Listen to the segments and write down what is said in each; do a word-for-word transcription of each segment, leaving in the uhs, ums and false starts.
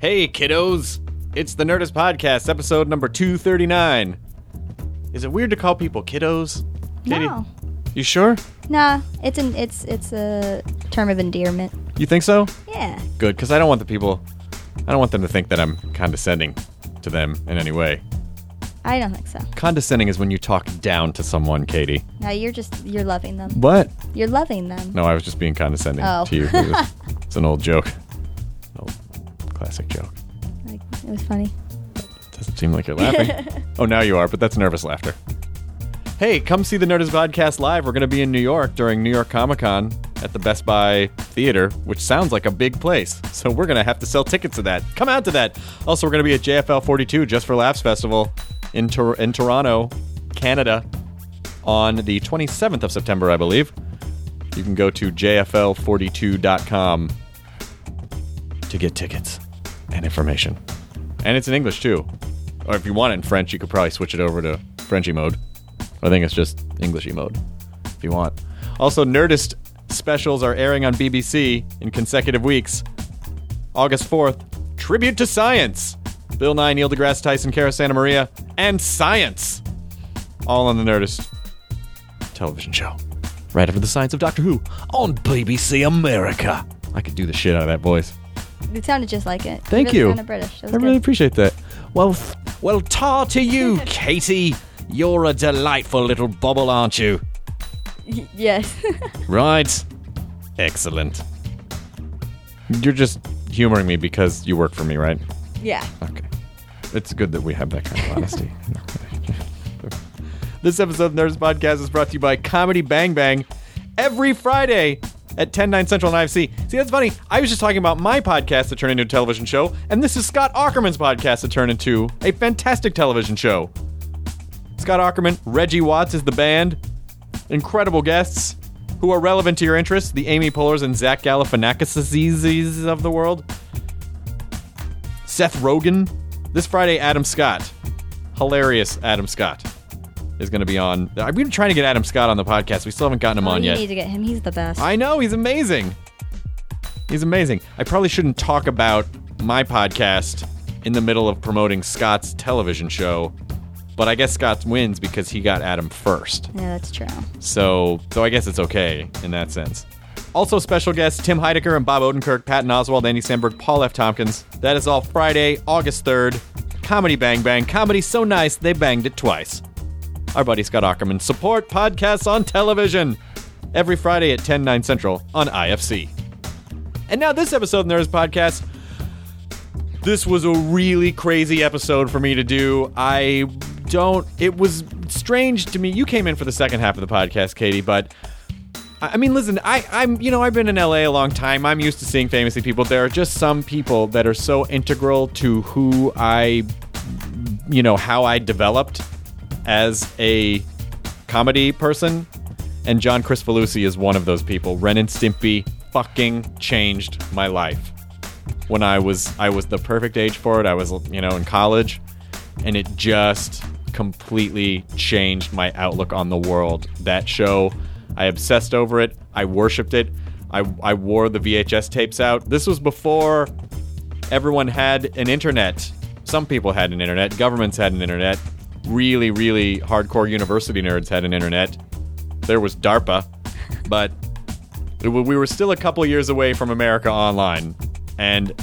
Hey, kiddos. It's the Nerdist Podcast, episode number two thirty-nine. Is it weird to call people kiddos? Katie? No. You sure? Nah, it's an it's it's a term of endearment. You think so? Yeah. Good, because I don't want the people, I don't want them to think that I'm condescending to them in any way. I don't think so. Condescending is when you talk down to someone, Katie. No, you're just you're loving them. What? You're loving them. No, I was just being condescending Oh. to you. It was- It's an old joke. An old classic joke. Like, it was funny. Doesn't seem like you're laughing. Oh, now you are, but that's nervous laughter. Hey, come see the Nerdist Podcast live. We're going to be in New York during New York Comic Con at the Best Buy Theater, which sounds like a big place. So we're going to have to sell tickets to that. Come out to that. Also, we're going to be at J F L forty-two, Just for Laughs Festival in, Tor- in Toronto, Canada, on the twenty-seventh of September, I believe. You can go to j f l forty-two dot com to get tickets and information. And it's in English, too. Or if you want it in French, you could probably switch it over to Frenchy mode. I think it's just Englishy mode, if you want. Also, Nerdist specials are airing on B B C in consecutive weeks. August fourth, Tribute to Science. Bill Nye, Neil deGrasse Tyson, Cara Santa Maria, and science. All on the Nerdist television show. Right after the science of Doctor Who on B B C America. I could do the shit out of that voice. It sounded just like it. Thank really you. Kind of British. That was I really good. appreciate that. Well, well, tar to you, Katie. You're a delightful little bobble, aren't you? Y- yes. Right. Excellent. You're just humoring me because you work for me, right? Yeah. Okay. It's good that we have that kind of honesty. This episode of Nerdist Podcast is brought to you by Comedy Bang Bang every Friday at ten, nine Central on I F C. See, that's funny. I was just talking about my podcast that turned into a television show, and this is Scott Aukerman's podcast that turned into a fantastic television show. Scott Aukerman, Reggie Watts is the band. Incredible guests who are relevant to your interests. The Amy Poehlers and Zach Galifianakises of the world. Seth Rogen. This Friday, Adam Scott. Hilarious Adam Scott is going to be on. I've been trying to get Adam Scott on the podcast. We still haven't gotten him Oh, on you yet. need to get him. He's the best. I know, he's amazing. He's amazing. I probably shouldn't talk about my podcast in the middle of promoting Scott's television show, but I guess Scott wins because he got Adam first. Yeah, that's true. So, so I guess it's okay in that sense. Also special guests Tim Heidecker and Bob Odenkirk, Patton Oswalt, Andy Samberg, Paul F. Tompkins. That is all Friday, August third. Comedy Bang Bang. Comedy so nice, they banged it twice. Our buddy Scott Aukerman. Support podcasts on television. Every Friday at ten, nine Central on I F C. And now this episode of the Nerdist Podcast. This was a really crazy episode for me to do. I don't... It was strange to me. You came in for the second half of the podcast, Katie, but... I mean, listen, I, I'm, you know, I've been in L A a long time. I'm used to seeing famous people. There are just some people that are so integral to who I, you know, how I developed as a comedy person. And John Kricfalusi is one of those people. Ren and Stimpy fucking changed my life. When I was, I was the perfect age for it. I was, you know, in college. And it just completely changed my outlook on the world. That show... I obsessed over it. I worshipped it. I, I wore the V H S tapes out. This was before everyone had an internet. Some people had an internet. Governments had an internet. Really, really hardcore university nerds had an internet. There was DARPA. But it, we were still a couple years away from America Online. And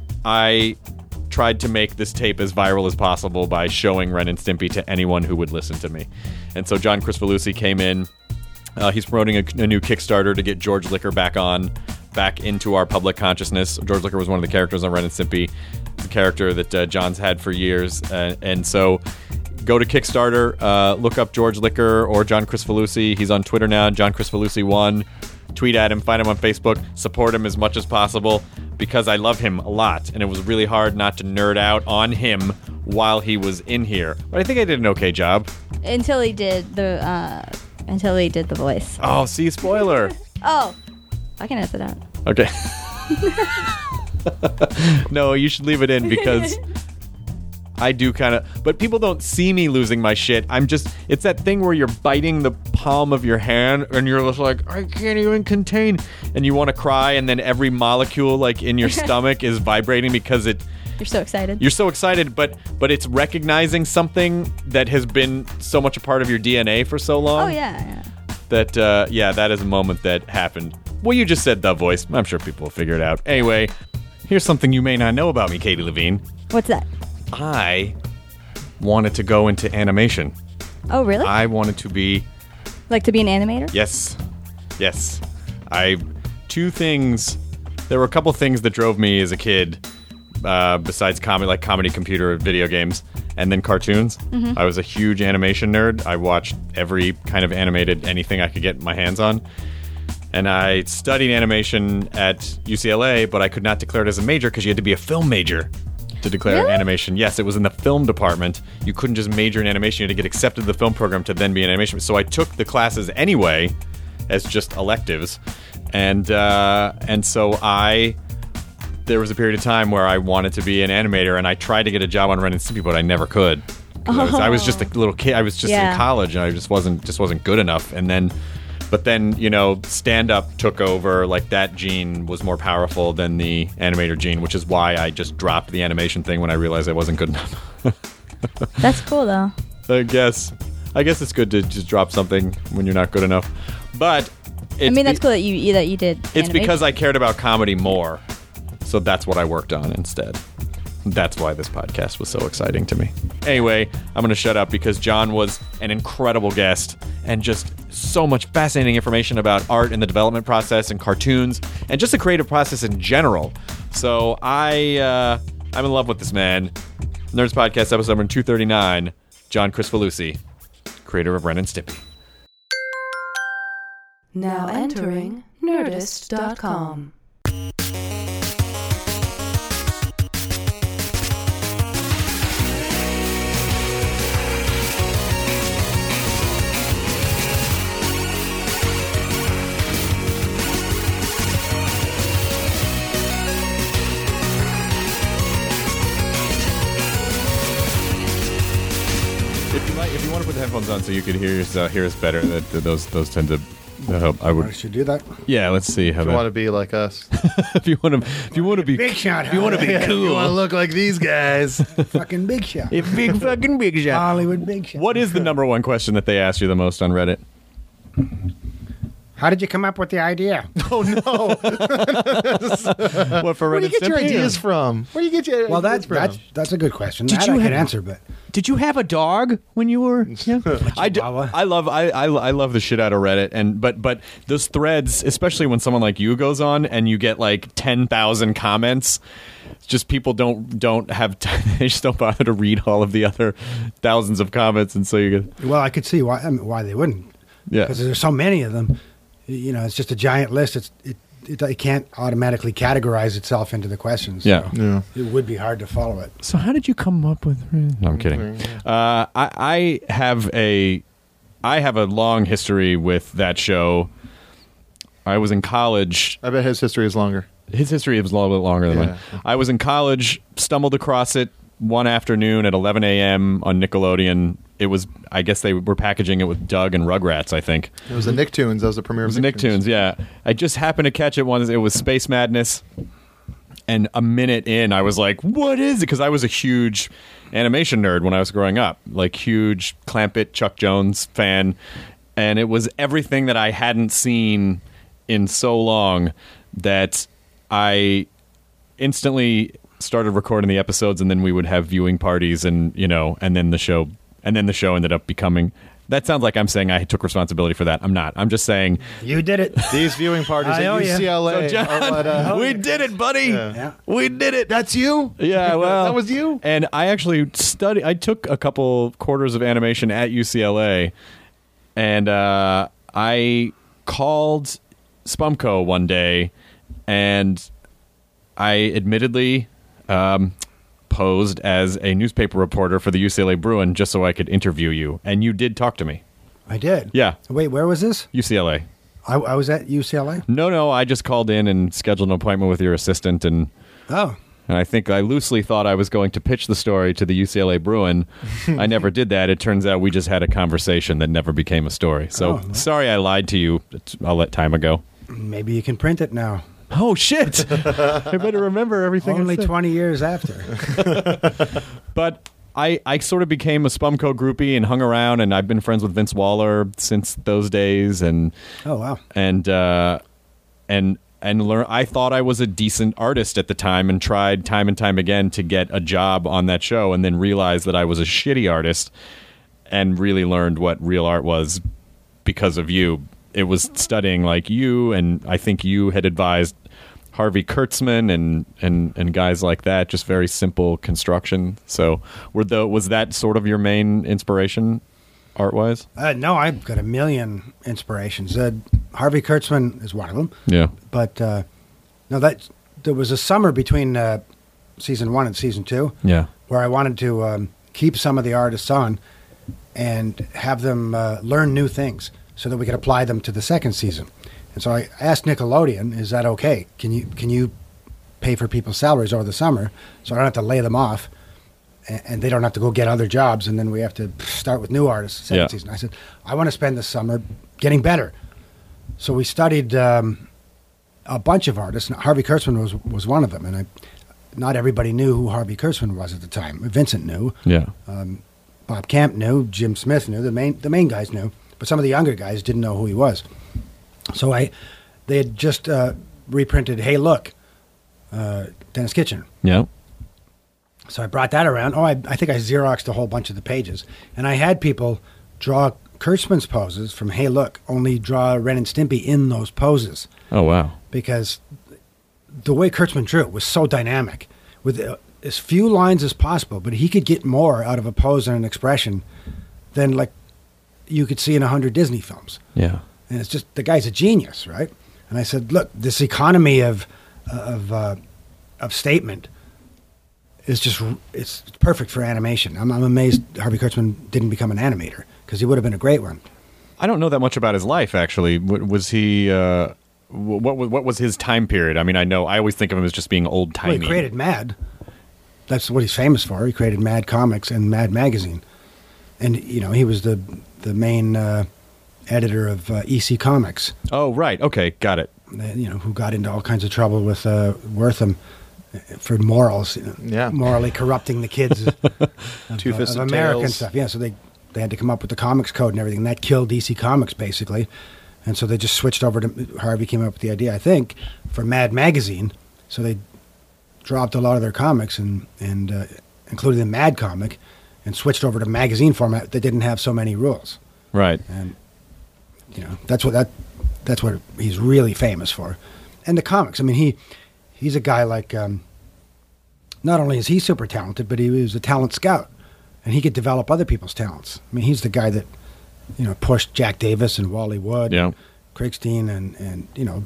I tried to make this tape as viral as possible by showing Ren and Stimpy to anyone who would listen to me. And so John Kricfalusi came in. Uh, he's promoting a, a new Kickstarter to get George Licker back on, back into our public consciousness. George Licker was one of the characters on Ren and Stimpy, the character that uh, John's had for years. Uh, and so go to Kickstarter, uh, look up George Licker or John Kricfalusi. He's on Twitter now, John Kricfalusi one. Tweet at him, find him on Facebook, support him as much as possible because I love him a lot. And it was really hard not to nerd out on him while he was in here. But I think I did an okay job. Until he did the, uh, until he did the voice. Oh, see, spoiler. Oh, I can edit that out. Okay. No, you should leave it in because I do kind of, but people don't see me losing my shit. I'm just, it's that thing where you're biting the palm of your hand and you're just like, I can't even contain, and you want to cry, and then every molecule like in your stomach is vibrating because it. You're so excited. You're so excited, but but it's recognizing something that has been so much a part of your D N A for so long. Oh yeah, yeah. That uh, yeah, that is a moment that happened. Well, you just said the voice. I'm sure people will figure it out. Anyway, here's something you may not know about me, Katie Levine. What's that? I wanted to go into animation. Oh really? I wanted to be. Like to be an animator? Yes, yes. I two things. There were a couple things that drove me as a kid. Uh, besides comedy, like comedy, computer, video games, and then cartoons. Mm-hmm. I was a huge animation nerd. I watched every kind of animated anything I could get my hands on. And I studied animation at U C L A, but I could not declare it as a major because you had to be a film major to declare really? animation. Yes, it was in the film department. You couldn't just major in animation. You had to get accepted to the film program to then be in animation. So I took the classes anyway as just electives. And, uh, and so I... There was a period of time where I wanted to be an animator, and I tried to get a job on Ren and Stimpy, but I never could. Oh. I, was, I was just a little kid. I was just yeah. in college, and I just wasn't just wasn't good enough. And then, but then you know, stand up took over. Like that gene was more powerful than the animator gene, which is why I just dropped the animation thing when I realized I wasn't good enough. That's cool, though. I guess. I guess it's good to just drop something when you're not good enough. But it's I mean, that's be- cool that you that you did. It's animation. because I cared about comedy more. So that's what I worked on instead. That's why this podcast was so exciting to me. Anyway, I'm going to shut up because John was an incredible guest and just so much fascinating information about art and the development process and cartoons and just the creative process in general. So I, uh, I'm in love with this man. Nerds Podcast episode number two thirty-nine, John Kricfalusi, creator of Ren and Stimpy. Now entering Nerdist dot com. If you like, if you want to put the headphones on so you could hear us, uh, hear us better, that, that those those tend to help. I would. I should do that. Yeah, let's see how If you that. want to be like us. if you want to, if you want to be Big shot. if you want to be You want to cool, look like these guys. Fucking big shot. a big fucking big shot. Hollywood big shot. What is the number one question that they ask you the most on Reddit? How did you come up with the idea? Oh no! What for Where do Reddit? you get your Stimpy? ideas from? Where do you get your Well, ideas that's from? that's that's a good question. Did that you I have- can answer, but Did you have a dog when you were? Yeah. I, do, Chihuahua. I love I, I I love the shit out of Reddit, and but but those threads, especially when someone like you goes on and you get like ten thousand comments. Just people don't don't have time. They just don't bother to read all of the other thousands of comments, and so you get well, I could see why I mean, why they wouldn't. yeah. Because there's so many of them. You know, it's just a giant list. It's it it, it can't automatically categorize itself into the questions. Yeah. so Yeah. It would be hard to follow it. So how did you come up with? No, I'm kidding. Uh, I, I have a, I have a long history with that show. I was in college. I bet his history is longer. His history was a little bit longer than Yeah. mine. I was in college, stumbled across it one afternoon at eleven a.m. on Nickelodeon. It was, I guess they were packaging it with Doug and Rugrats, I think. It was the Nicktoons. That was the premiere. It was Nicktoons, yeah. I just happened to catch it once. It was Space Madness. And a minute in, I was like, what is it? Because I was a huge animation nerd when I was growing up. Like, huge Clampett, Chuck Jones fan. And it was everything that I hadn't seen in so long that I instantly started recording the episodes, and then we would have viewing parties, and, you know, and then the show... And then the show ended up becoming... That sounds like I'm saying I took responsibility for that. I'm not. I'm just saying... You did it. These viewing parties I owe at ya. U C L A. So, John, are what, uh, we did it, buddy. Yeah. We did it. That's you? Yeah, well... That was you? And I actually studied... I took a couple quarters of animation at U C L A, and uh, I called Spumco one day, and I admittedly... Um, posed as a newspaper reporter for the U C L A Bruin just so I could interview you. And you did talk to me. I did. Yeah. Wait, where was this? U C L A. I, I was at U C L A. No, no, I just called in and scheduled an appointment with your assistant, and Oh. And I think I loosely thought I was going to pitch the story to the U C L A Bruin. I never did that. It turns out we just had a conversation that never became a story. So Oh, no. sorry I lied to you. I'll let time ago. Maybe you can print it now. Oh, shit. I better remember everything. I Only said. twenty years after. But I, I sort of became a Spumco groupie and hung around, and I've been friends with Vince Waller since those days. And Oh, wow. and uh, and and learn. I thought I was a decent artist at the time, and tried time and time again to get a job on that show, and then realized that I was a shitty artist, and really learned what real art was because of you. It was studying like you, and I think you had advised Harvey Kurtzman and, and, and guys like that, just very simple construction. So were the, was that sort of your main inspiration art-wise? Uh, no, I've got a million inspirations. Uh, Harvey Kurtzman is one of them. Yeah. But uh, no, that there was a summer between uh, season one and season two Yeah. where I wanted to um, keep some of the artists on and have them uh, learn new things so that we could apply them to the second season. And so I asked Nickelodeon, is that okay? Can you can you pay for people's salaries over the summer so I don't have to lay them off and, and they don't have to go get other jobs and then we have to start with new artists the second Yeah. season? I said, I want to spend the summer getting better. So we studied um, a bunch of artists. And Harvey Kurtzman was was one of them. And I, not everybody knew who Harvey Kurtzman was at the time. Vincent knew. Yeah. Bob Camp knew. Jim Smith knew. The main the main guys knew. But some of the younger guys didn't know who he was. So I, they had just uh, reprinted Hey Look, uh, Dennis Kitchen. Yeah. So I brought that around. Oh, I, I think I Xeroxed a whole bunch of the pages. And I had people draw Kurtzman's poses from Hey Look, only draw Ren and Stimpy in those poses. Oh, wow. Because the way Kurtzman drew it was so dynamic, with uh, as few lines as possible, but he could get more out of a pose and an expression than like you could see in a hundred Disney films. Yeah. And it's just, the guy's a genius, right? And I said, look, this economy of of uh, of statement is just, it's perfect for animation. I'm, I'm amazed Harvey Kurtzman didn't become an animator, because he would have been a great one. I don't know that much about his life, actually. W- Was he, uh, w- what, was, what was his time period? I mean, I know, I always think of him as just being Well, old-timey. he created Mad. That's what he's famous for. He created Mad Comics and Mad Magazine. And, you know, he was the, the main uh, editor of uh, E C Comics. Oh, right. Okay, got it. You know, who got into all kinds of trouble with uh, Wortham for morals, you know, Yeah. morally corrupting the kids of, Two uh, Fisted of American Tales. stuff. Yeah, so they they had to come up with the comics code and everything. And that killed D C Comics basically, and so they just switched over to Harvey came up with the idea, I think, for Mad Magazine. So they dropped a lot of their comics and and uh, including the Mad comic, and switched over to magazine format that didn't have so many rules. Right. And you know, that's what that that's what he's really famous for. And the comics, I mean, he he's a guy like um, not only is he super talented, but he was a talent scout, and he could develop other people's talents. I mean, he's the guy that you know pushed Jack Davis and Wally Wood, Yeah. and Kriegstein, and and you know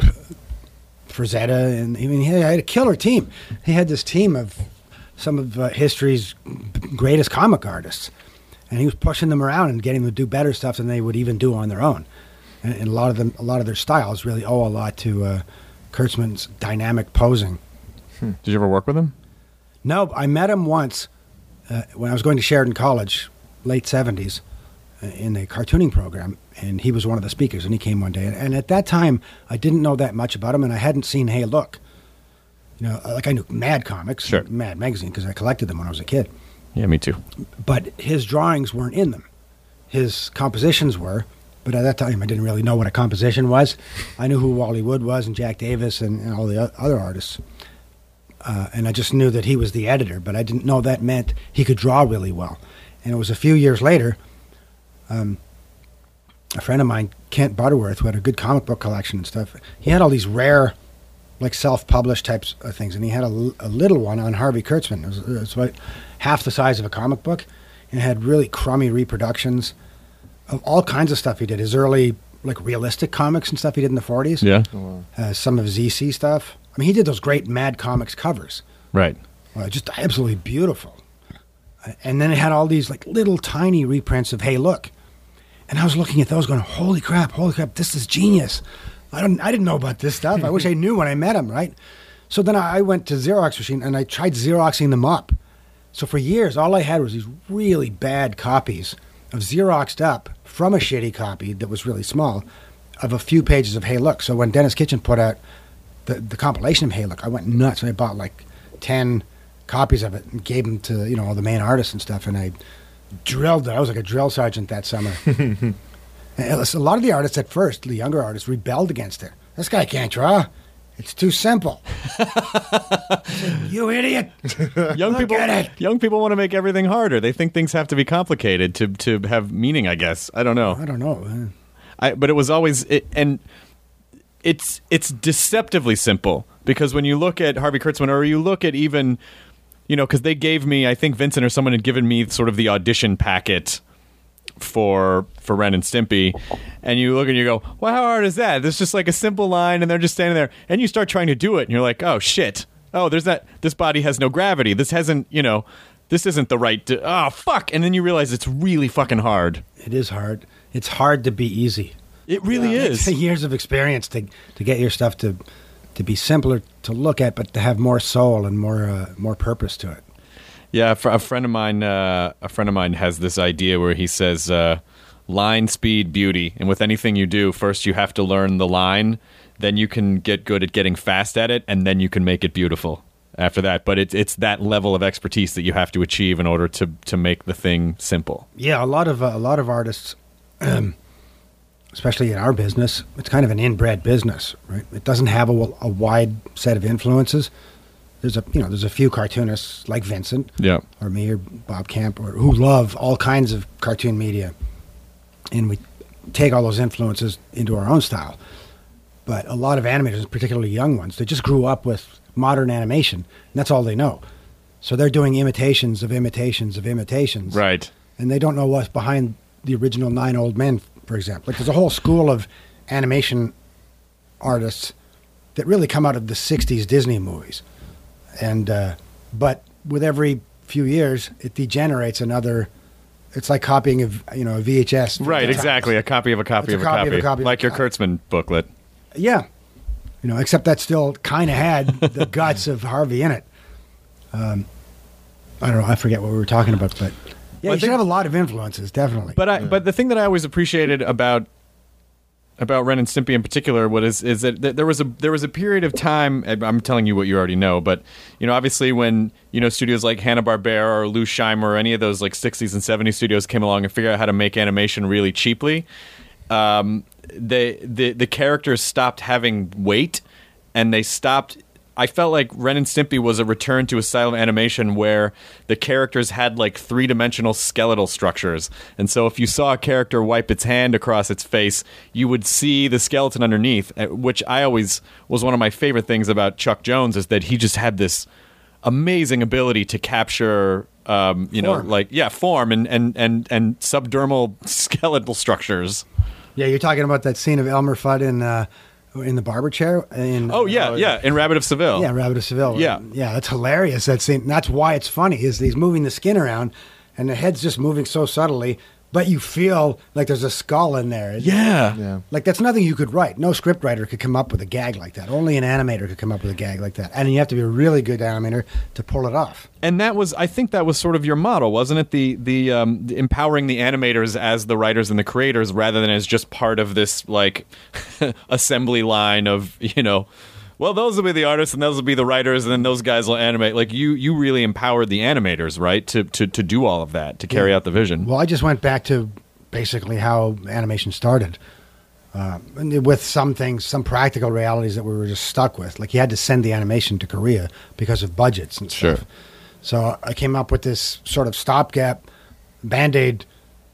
Frazetta, and I mean, he had a killer team. He had this team of some of uh, history's greatest comic artists, and he was pushing them around and getting them to do better stuff than they would even do on their own. And, and a lot of them, a lot of their styles really owe a lot to uh, Kurtzman's dynamic posing. Did you ever work with him? No, I met him once uh, when I was going to Sheridan College, late seventies, uh, in a cartooning program, and he was one of the speakers, and he came one day. And, and at that time, I didn't know that much about him, and I hadn't seen Hey Look. You know, like I knew Mad Comics, Sure. Mad Magazine, because I collected them when I was a kid. Yeah, me too. But his drawings weren't in them. His compositions were, but at that time I didn't really know what a composition was. I knew who Wally Wood was and Jack Davis and, and all the o- other artists. Uh, and I just knew that he was the editor, but I didn't know that meant he could draw really well. And it was a few years later, um, a friend of mine, Kent Butterworth, who had a good comic book collection and stuff, he had all these rare, like self-published types of things, and he had a, l- a little one on Harvey Kurtzman. It was, it was about half the size of a comic book, and it had really crummy reproductions of all kinds of stuff he did. His early, like, realistic comics and stuff he did in the forties. Yeah. Uh, some of Z C stuff. I mean, he did those great Mad Comics covers. Right. Uh, just absolutely beautiful. Uh, And then it had all these, like, little tiny reprints of Hey Look. And I was looking at those going, holy crap, holy crap, this is genius. I don't, I didn't know about this stuff. I wish I knew when I met him, right? So then I I went to Xerox machine and I tried Xeroxing them up. So for years, all I had was these really bad copies of Xeroxed up from a shitty copy that was really small of a few pages of Hey Look. So when Dennis Kitchen put out the, the compilation of Hey Look, I went nuts. I bought like ten copies of it and gave them to, you know, all the main artists and stuff. And I drilled it. I was like a drill sergeant that summer. And it was- a lot of the artists at first, the younger artists, rebelled against it. This guy can't draw. It's too simple. I said, you idiot. Young Look people, at it. young people want to make everything harder. They think things have to be complicated to to have meaning. I guess I don't know. I don't know. Uh, I, but it was always it, and it's it's deceptively simple because when you look at Harvey Kurtzman or you look at even you know because they gave me I think Vincent or someone had given me sort of the audition packet for for Ren and Stimpy, and you look and you go, well, how hard is that? There's just like a simple line and they're just standing there and you start trying to do it and you're like, oh shit, oh there's that, this body has no gravity, this hasn't, you know, this isn't the right to, oh fuck, and then you realize it's really fucking hard. it is hard. It's hard to be easy. It really It's is. years of experience to to get your stuff to to be simpler to look at, but to have more soul and more uh, more purpose to it. Yeah, a, fr- a friend of mine, uh, a friend of mine has this idea where he says, uh, "Line, speed, beauty." And with anything you do, first you have to learn the line, then you can get good at getting fast at it, and then you can make it beautiful after that. But it's it's that level of expertise that you have to achieve in order to to make the thing simple. Yeah, a lot of uh, a lot of artists, um, especially in our business, it's kind of an inbred business, right? It doesn't have a, a wide set of influences. There's a you know there's a few cartoonists like Vincent Yeah. or me or Bob Camp or who love all kinds of cartoon media, and we take all those influences into our own style. But a lot of animators, particularly young ones, they just grew up with modern animation, and that's all they know. So they're doing imitations of imitations of imitations, Right. and they don't know what's behind the original Nine Old Men, for example. Like there's a whole school of animation artists that really come out of the sixties Disney movies. And uh, but with every few years, it degenerates another. It's like copying of you know a V H S. Right. fifty Exactly. times. A copy of a copy, It's of, a a copy copy of a copy of like a your copy. Kurtzman booklet. Yeah, you know, except that still kind of had the guts of Harvey in it. Um, I don't know. I forget what we were talking about, but yeah, Well, I you should think- have a lot of influences, definitely. But I, but the thing that I always appreciated about about Ren and Stimpy in particular, what is is that th- there was a there was a period of time. and I'm telling you what you already know, but you know, obviously when you know studios like Hanna-Barbera or Lou Scheimer or any of those like sixties and seventies studios came along and figured out how to make animation really cheaply, um, they the the characters stopped having weight and they stopped. I felt like Ren and Stimpy was a return to a style of animation where the characters had like three-dimensional skeletal structures. And so if you saw a character wipe its hand across its face, you would see the skeleton underneath, uh, which I always was one of my favorite things about Chuck Jones is that he just had this amazing ability to capture um, you know, Form. like yeah, form and, and, and, and subdermal skeletal structures. yeah, you're talking about that scene of Elmer Fudd in uh, in the barber chair. In, Oh yeah, yeah, in Rabbit of Seville. Yeah, Rabbit of Seville. Yeah. yeah, that's hilarious. That scene. And that's why it's funny. Is he's moving the skin around, and the head's just moving so subtly, but you feel like there's a skull in there. Yeah. Yeah. Like that's nothing you could write. No script writer could come up with a gag like that. Only an animator could come up with a gag like that, and you have to be a really good animator to pull it off. And that was, I think that was sort of your model, wasn't it? The the, um, the empowering the animators as the writers and the creators, rather than as just part of this like assembly line of you know, well, those will be the artists and those will be the writers, and then those guys will animate. Like you, you really empowered the animators, right, to to to do all of that, to carry Yeah. out the vision. Well, I just went back to basically how animation started, uh, and with some things, some practical realities that we were just stuck with. Like you had to send the animation to Korea because of budgets and stuff. Sure. So I came up with this sort of stopgap Band-Aid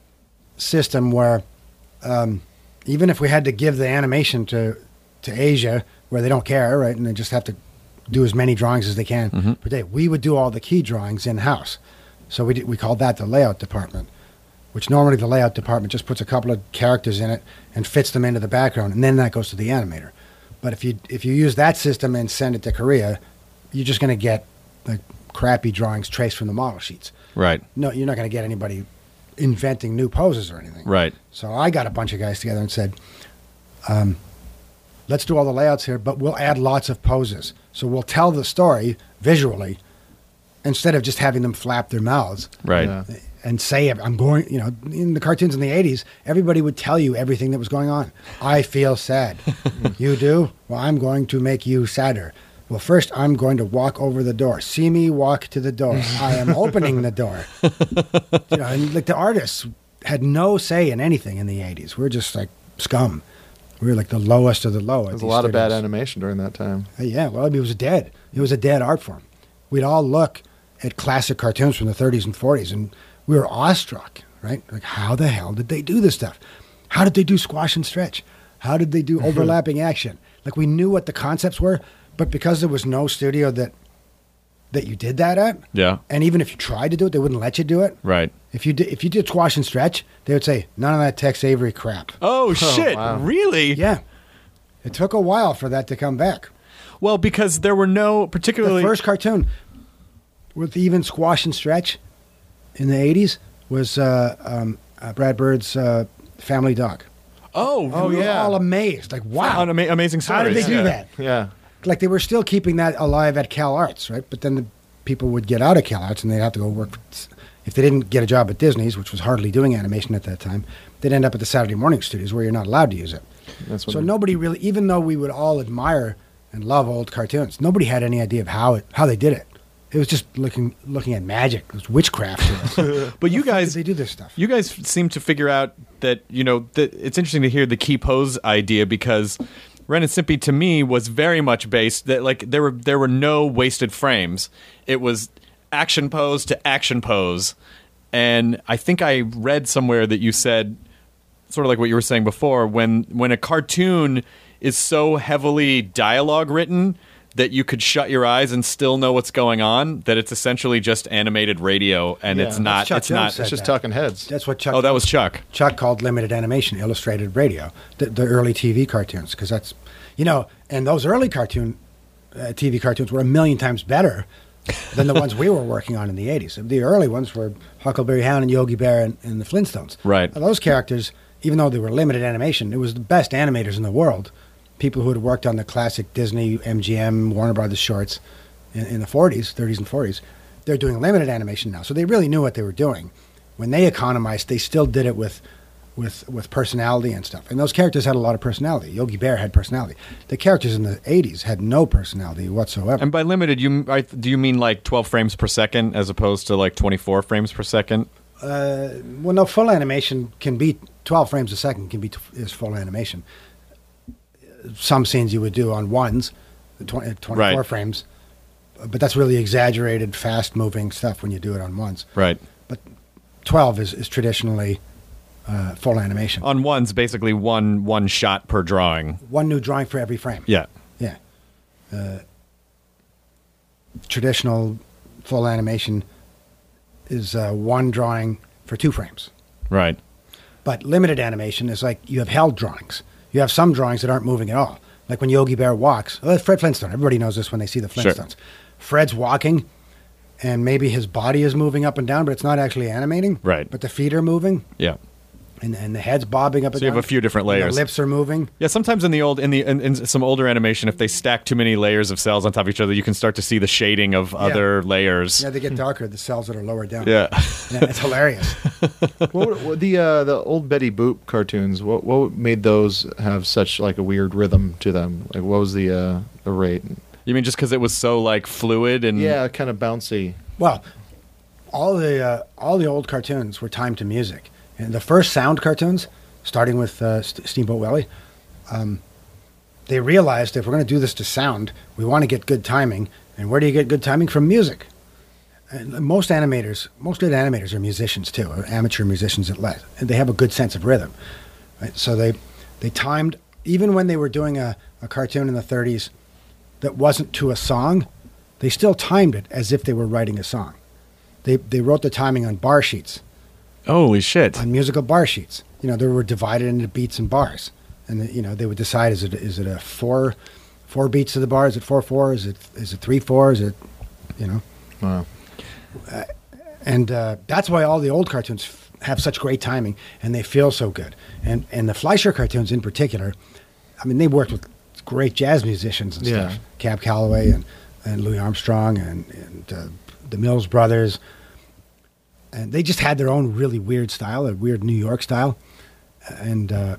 system where um, even if we had to give the animation to to Asia, where they don't care, right, and they just have to do as many drawings as they can Mm-hmm. per day, we would do all the key drawings in-house. So we did, we called that the layout department, which normally the layout department just puts a couple of characters in it and fits them into the background, and then that goes to the animator. But if you if you use that system and send it to Korea, you're just going to get like crappy drawings traced from the model sheets. Right, No, you're not going to get anybody inventing new poses or anything. right. So I got a bunch of guys together and said, um, let's do all the layouts here, but we'll add lots of poses. So we'll tell the story visually instead of just having them flap their mouths Right. Yeah. and say, I'm going, you know, in the cartoons in the eighties, everybody would tell you everything that was going on. I feel sad. You do? Well, I'm going to make you sadder. Well, first, I'm going to walk over the door. See me walk to the door. I am opening the door. You know, and like the artists had no say in anything in the eighties. We're just like scum. We were like the lowest of the low. There's a lot of bad animation during that time. Uh, Yeah, well, it was dead. It was a dead art form. We'd all look at classic cartoons from the thirties and forties, and we were awestruck, right? Like, how the hell did they do this stuff? How did they do squash and stretch? How did they do overlapping action? Like, we knew what the concepts were, but because there was no studio that that you did that at, Yeah. and even if you tried to do it, they wouldn't let you do it. Right. If you did, if you did squash and stretch, they would say, none of that Tex Avery crap. Oh, shit. wow. Really? Yeah. It took a while for that to come back. Well, because there were no particularly. The first cartoon with even squash and stretch in the eighties was uh, um, uh, Brad Bird's uh, Family Dog. Oh, Oh, we were yeah. all amazed. Like, wow. An ama- amazing story. How did they do Yeah. that? Yeah. Like, they were still keeping that alive at Cal Arts, right? But then the people would get out of Cal Arts and they'd have to go work. For, if they didn't get a job at Disney's, which was hardly doing animation at that time, they'd end up at the Saturday morning studios where you're not allowed to use it. That's what So nobody really, even though we would all admire and love old cartoons, nobody had any idea of how it, how they did it. It was just looking looking at magic. It was witchcraft. To us. But you How the fuck guys, did they do this stuff? you guys seem to figure out that you know that it's interesting to hear the key pose idea because Ren and Stimpy to me was very much based that like there were there were no wasted frames. It was action pose to action pose, and I think I read somewhere that you said sort of like what you were saying before when when a cartoon is so heavily dialogue written that you could shut your eyes and still know what's going on, that it's essentially just animated radio and Yeah, it's that's not Chuck it's Jones not said It's just that. talking heads. That's what Chuck. Oh, that was Chuck. Chuck called limited animation, illustrated radio, the, the early T V cartoons, because that's, you know, and those early cartoon uh, T V cartoons were a million times better than the ones we were working on in the eighties. The early ones were Huckleberry Hound and Yogi Bear and, and the Flintstones. Right. Now, those characters, even though they were limited animation, it was the best animators in the world. People who had worked on the classic Disney, M G M, Warner Brothers shorts in, in the forties, thirties and forties. They're doing limited animation now, so they really knew what they were doing. When they economized, they still did it with, with, with personality and stuff. And those characters had a lot of personality. Yogi Bear had personality. The characters in the eighties had no personality whatsoever. And by limited, you I, do you mean like twelve frames per second as opposed to like twenty-four frames per second? Uh, well, no, full animation can be twelve frames a second. Can be t- is full animation. Some scenes you would do on ones, twenty, twenty-four Right. frames, but that's really exaggerated, fast-moving stuff when you do it on ones. Right. twelve is, is traditionally uh, full animation. On one's basically one one shot per drawing. One new drawing for every frame. Yeah. Yeah. Uh, traditional full animation is uh, one drawing for two frames. Right. But limited animation is like you have held drawings. You have some drawings that aren't moving at all. Like when Yogi Bear walks. Oh, that's Fred Flintstone. Everybody knows this when they see the Sure. Flintstones. Fred's walking, and maybe his body is moving up and down, but it's not actually animating. Right. But the feet are moving, Yeah. and, and the head's bobbing up and So you down. have a few different and layers. The lips are moving. Yeah, sometimes in the old in the in, in some older animation, if they stack too many layers of cells on top of each other, you can start to see the shading of other layers. Yeah, they get darker, the cells that are lower down. Yeah. Yeah, it's hilarious. what, what, the uh, the old Betty Boop cartoons. What what made those have such like a weird rhythm to them? Like what was the uh, the rate? You mean just because it was so like fluid and Yeah, kind of bouncy. Well, all the uh, all the old cartoons were timed to music, and the first sound cartoons, starting with uh, St- Steamboat Willie, um, they realized if we're going to do this to sound, we want to get good timing. And where do you get good timing? From music. And most animators, most good animators are musicians too, or amateur musicians at least, and they have a good sense of rhythm. Right? So they they timed even when they were doing a, a cartoon in the thirties that wasn't to a song, they still timed it as if they were writing a song. They they wrote the timing on bar sheets, holy shit. on musical bar sheets. You know, they were divided into beats and bars, and you know they would decide is it is it a four four beats to the bar? Is it four four? Is it is it three four? Is it you know? Wow. And uh, that's why all the old cartoons f- have such great timing, and they feel so good. And and the Fleischer cartoons in particular, I mean, they worked with great jazz musicians and Yeah. stuff. Cab Calloway and, and Louis Armstrong and, and uh, the Mills Brothers. And they just had their own really weird style, a weird New York style. And uh,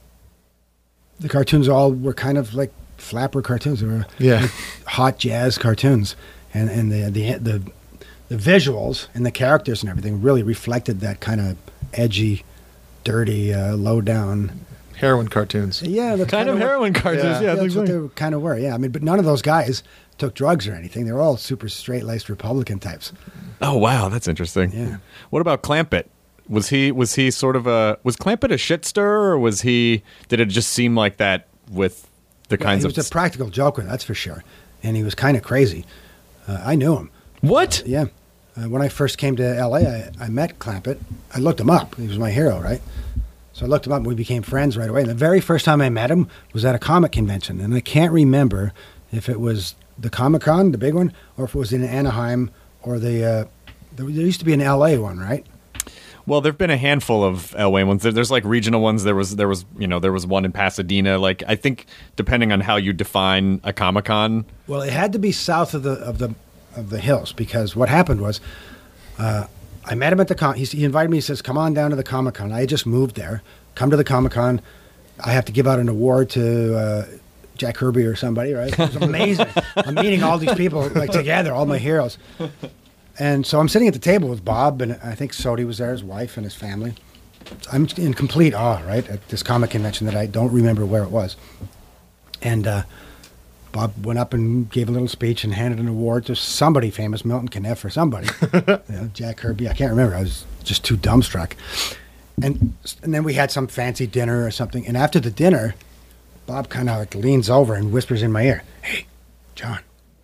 the cartoons all were kind of like flapper cartoons. They were Yeah. like hot jazz cartoons. And, and the, the, the, the visuals and the characters and everything really reflected that kind of edgy, dirty, uh, low down. Heroin cartoons. Yeah, the Kind of heroin cartoons. Yeah. Yeah, Yeah, that's what exactly. they kind of were. Yeah, I mean, but none of those guys took drugs or anything. They were all super straight-laced Republican types. Oh wow, that's interesting. Yeah. What about Clampett? Was he was he sort of a was Clampett a shit stirrer, or was he? Did it just seem like that with the Well, kinds he of was a practical joker, that's for sure, and he was kind of crazy. Uh, I knew him. what? Yeah. Uh, when I first came to L A, I, I met Clampett. I looked him up. He was my hero, right? So I looked him up, and we became friends right away. And the very first time I met him was at a comic convention, and I can't remember if it was the Comic-Con, the big one, or if it was in Anaheim, or the uh, there, there used to be an L A one, right? Well, there've been a handful of L A ones. There, there's like regional ones. There was there was you know there was one in Pasadena. Like I think depending on how you define a Comic Con. Well, it had to be south of the of the of the hills because what happened was, uh, I met him at the con. He, he invited me. He says, "Come on down to the Comic Con." I had just moved there. Come to the Comic Con. I have to give out an award to uh, Jack Kirby or somebody. Right? It was amazing. I'm meeting all these people like together, all my heroes. And so I'm sitting at the table with Bob, and I think Sodi was there, his wife and his family. I'm in complete awe, right, at this comic convention that I don't remember where it was. And uh, Bob went up and gave a little speech and handed an award to somebody famous, Milton Caniff or somebody. You know, Jack Kirby, I can't remember. I was just too dumbstruck. And and then we had some fancy dinner or something. And after the dinner, Bob kind of like leans over and whispers in my ear, "Hey, John,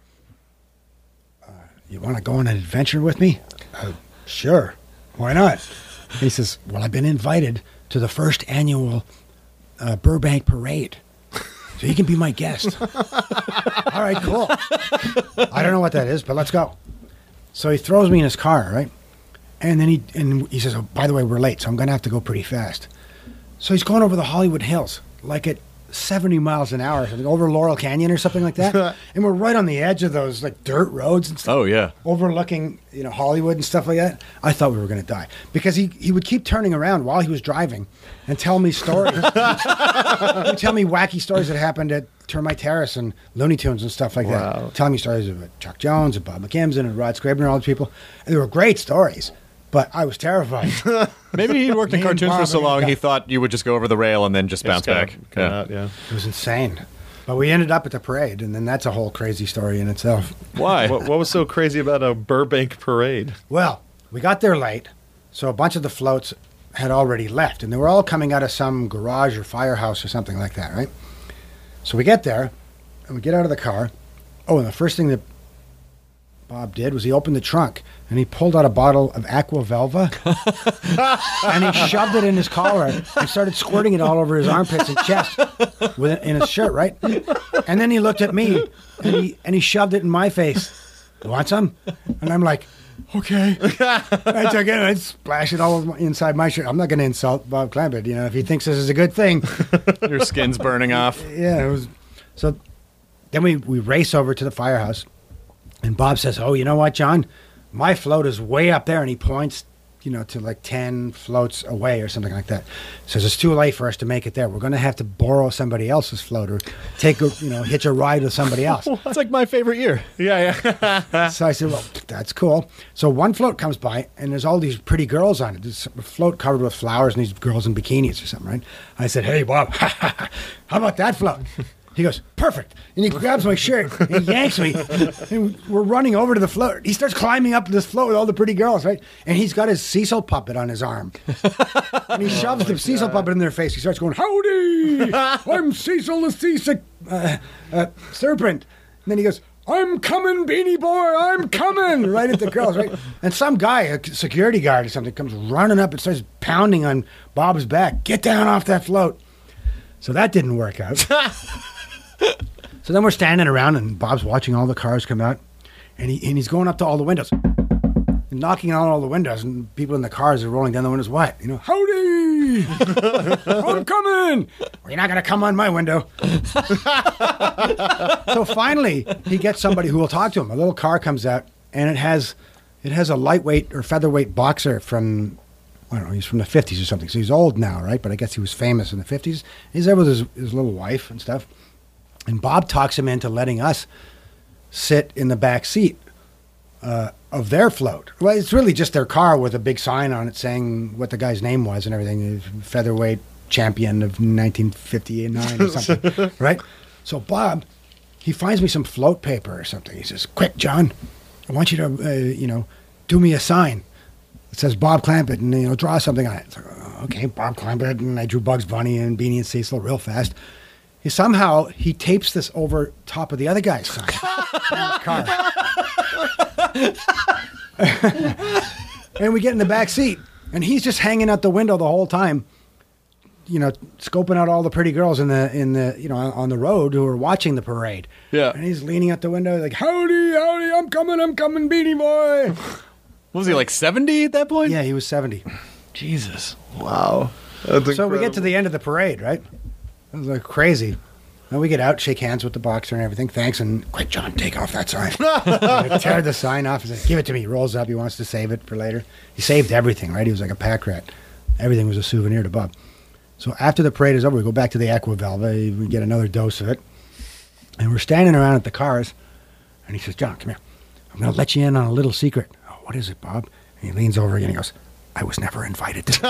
uh, you want to go on an adventure with me?" Uh, sure. Why not? He says, "Well, I've been invited to the first annual uh, Burbank Parade. So you can be my guest." All right, cool. I don't know what that is, but let's go. So he throws me in his car, right? And then he and he says, "Oh, by the way, we're late, so I'm going to have to go pretty fast." So he's going over the Hollywood Hills, like at seventy miles an hour, or something, over Laurel Canyon or something like that. And we're right on the edge of those like dirt roads and stuff. Oh yeah. Overlooking, you know, Hollywood and stuff like that. I thought we were going to die because he, he would keep turning around while he was driving and tell me stories. He would tell me wacky stories that happened at Termite Terrace and Looney Tunes and stuff like Wow. that. Telling me stories about Chuck Jones and Bob McKimson and Rod Scribner and all these people. And they were great stories, but I was terrified. Maybe he worked in Me and cartoons for Bob so are long gonna he go- thought you would just go over the rail and then just bounce Just kinda back. come Yeah. out, yeah. It was insane. But we ended up at the parade, and then that's a whole crazy story in itself. Why? What, what was so crazy about a Burbank parade? Well, we got there late, so a bunch of the floats had already left, and they were all coming out of some garage or firehouse or something like that, right? So we get there, and we get out of the car. Oh, and the first thing that Bob did was he opened the trunk, and he pulled out a bottle of Aqua Velva, and he shoved it in his collar and started squirting it all over his armpits and chest with it in his shirt, right? And then he looked at me, and he and he shoved it in my face. "You want some?" And I'm like, "Okay." I took it and I splashed it all over my, inside my shirt. I'm not going to insult Bob Clampett, you know, if he thinks this is a good thing. Your skin's burning off. Yeah, it was. So then we, we race over to the firehouse, and Bob says, "Oh, you know what, John? My float is way up there," and he points, you know, to like ten floats away or something like that. Says it's too late for us to make it there. We're going to have to borrow somebody else's float or take a, you know, hitch a ride with somebody else. It's like my favorite year. Yeah, yeah. So I said, "Well, that's cool." So one float comes by, and there's all these pretty girls on it. This float covered with flowers and these girls in bikinis or something, right? I said, "Hey, Bob, how about that float?" He goes, "Perfect." And he grabs my shirt and he yanks me. And we're running over to the float. He starts climbing up this float with all the pretty girls, right? And he's got his Cecil puppet on his arm. And he shoves the Cecil puppet in their face. He starts going, "Howdy! I'm Cecil the Sea uh, uh, Serpent." And then he goes, "I'm coming, Beanie Boy, I'm coming," right at the girls, right? And some guy, a security guard or something, comes running up and starts pounding on Bob's back. "Get down off that float." So that didn't work out. So then we're standing around, and Bob's watching all the cars come out, and he and he's going up to all the windows and knocking on all the windows, and people in the cars are rolling down the windows. What? You know, howdy! I'm coming! Well, you're not going to come on my window. So finally, he gets somebody who will talk to him. A little car comes out, and it has it has a lightweight or featherweight boxer from, I don't know, he's from the fifties or something. So he's old now, right? But I guess he was famous in the fifties. He's there with his, his little wife and stuff. And Bob talks him into letting us sit in the back seat uh, of their float. Well, it's really just their car with a big sign on it saying what the guy's name was and everything. Featherweight champion of nineteen fifty-nine or something, right? So Bob, he finds me some float paper or something. He says, quick, John, I want you to, uh, you know, do me a sign. It says Bob Clampett, and, you know, draw something on it. It's like, oh, okay, Bob Clampett, and I drew Bugs Bunny and Beanie and Cecil real fast. He somehow, he tapes this over top of the other guy's sign in the car. And we get in the back seat, and he's just hanging out the window the whole time, you know, scoping out all the pretty girls in the, in the, you know, on the road who are watching the parade. Yeah. And he's leaning out the window like, howdy, howdy, I'm coming, I'm coming, Beanie Boy. What was he, like seventy at that point? Yeah, he was seventy. Jesus. Wow. That's So we get to incredible. the end of the parade, right? It was like crazy. And we get out, shake hands with the boxer and everything. Thanks, and quick, John, take off that sign. I tear the sign off and say, give it to me. He rolls up. He wants to save it for later. He saved everything, right? He was like a pack rat. Everything was a souvenir to Bob. So after the parade is over, we go back to the Aquavelva. We get another dose of it. And we're standing around at the cars. And he says, John, come here. I'm going to let you in on a little secret. Oh, what is it, Bob? And he leans over again and he goes, I was never invited to the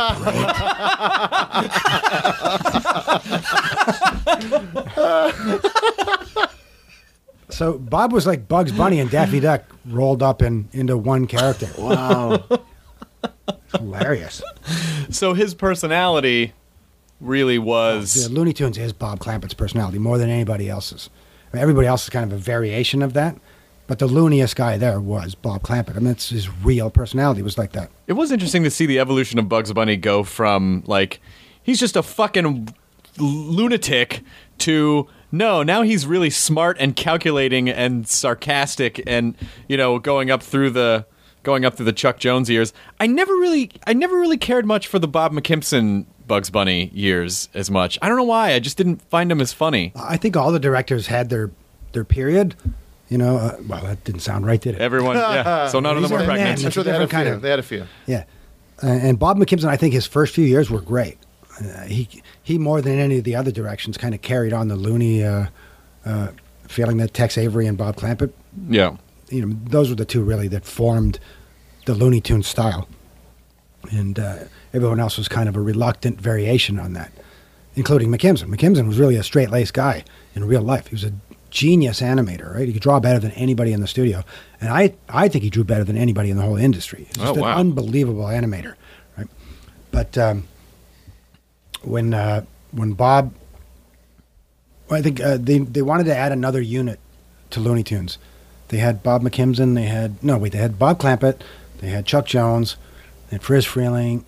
parade. So Bob was like Bugs Bunny and Daffy Duck rolled up in into one character. Wow. Hilarious. So his personality really was... The Looney Tunes is Bob Clampett's personality more than anybody else's. I mean, everybody else is kind of a variation of that. But the looniest guy there was Bob Clampett. I mean, it's his real personality was like that. It was interesting to see the evolution of Bugs Bunny go from, like, he's just a fucking lunatic to, no, now he's really smart and calculating and sarcastic and, you know, going up through the going up through the Chuck Jones years. I never really I never really cared much for the Bob McKimson Bugs Bunny years as much. I don't know why. I just didn't find him as funny. I think all the directors had their their period. You know, uh, well, that didn't sound right, did it? Everyone, yeah. So none of them These were are pregnant. men. I'm sure they had a Different kind few. of- They had a few. Yeah. Uh, and Bob McKimson, I think his first few years were great. Uh, he, he more than any of the other directions, kind of carried on the loony uh, uh, feeling that Tex Avery and Bob Clampett, Yeah. you know, those were the two really that formed the Looney Tunes style. And uh, everyone else was kind of a reluctant variation on that, including McKimson. McKimson was really a straight-laced guy in real life. He was a genius animator, right? He could draw better than anybody in the studio. And I I think he drew better than anybody in the whole industry. He's just Oh, wow. an unbelievable animator, right? But um, when uh, when Bob, well, I think uh, they, they wanted to add another unit to Looney Tunes. They had Bob McKimson, they had, no, wait, they had Bob Clampett, they had Chuck Jones, they had Friz Freeling,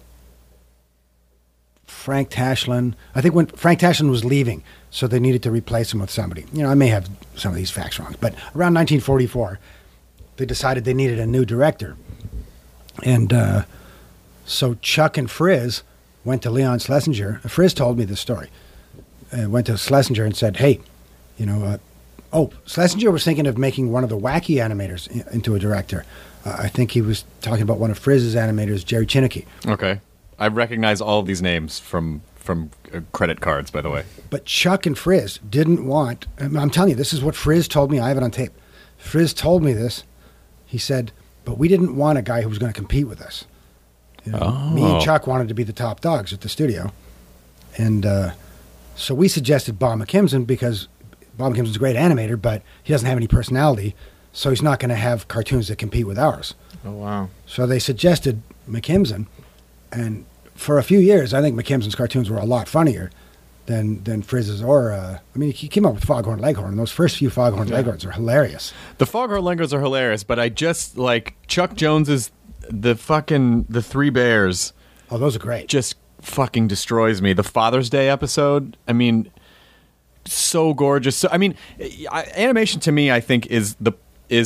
Frank Tashlin. I think when Frank Tashlin was leaving, so they needed to replace him with somebody. You know, I may have some of these facts wrong, but around nineteen forty-four, they decided they needed a new director. And uh, so Chuck and Friz went to Leon Schlesinger. Friz told me this story. Uh, went to Schlesinger and said, hey, you know, uh, oh, Schlesinger was thinking of making one of the wacky animators i- into a director. Uh, I think he was talking about one of Friz's animators, Jerry Chinicki. Okay. I recognize all of these names from from uh, credit cards, by the way. But Chuck and Friz didn't want, I'm I'm telling you, this is what Friz told me. I have it on tape. Friz told me this. He said, but we didn't want a guy who was going to compete with us. You know, Me Oh. and Chuck wanted to be the top dogs at the studio. And uh, so we suggested Bob McKimson because Bob McKimson's a great animator, but he doesn't have any personality, so he's not going to have cartoons that compete with ours. Oh, wow. So they suggested McKimson, and for a few years, I think McKimson's cartoons were a lot funnier than than Frizz's. Or uh, I mean, he came up with Foghorn Leghorn, and those first few Foghorn Leghorns are hilarious. The Foghorn Leghorns are hilarious, but I just like Chuck Jones's the fucking the Three Bears Oh, those are great. just fucking destroys me. The Father's Day episode, I mean, so gorgeous. So I mean, I, animation to me, I think is the is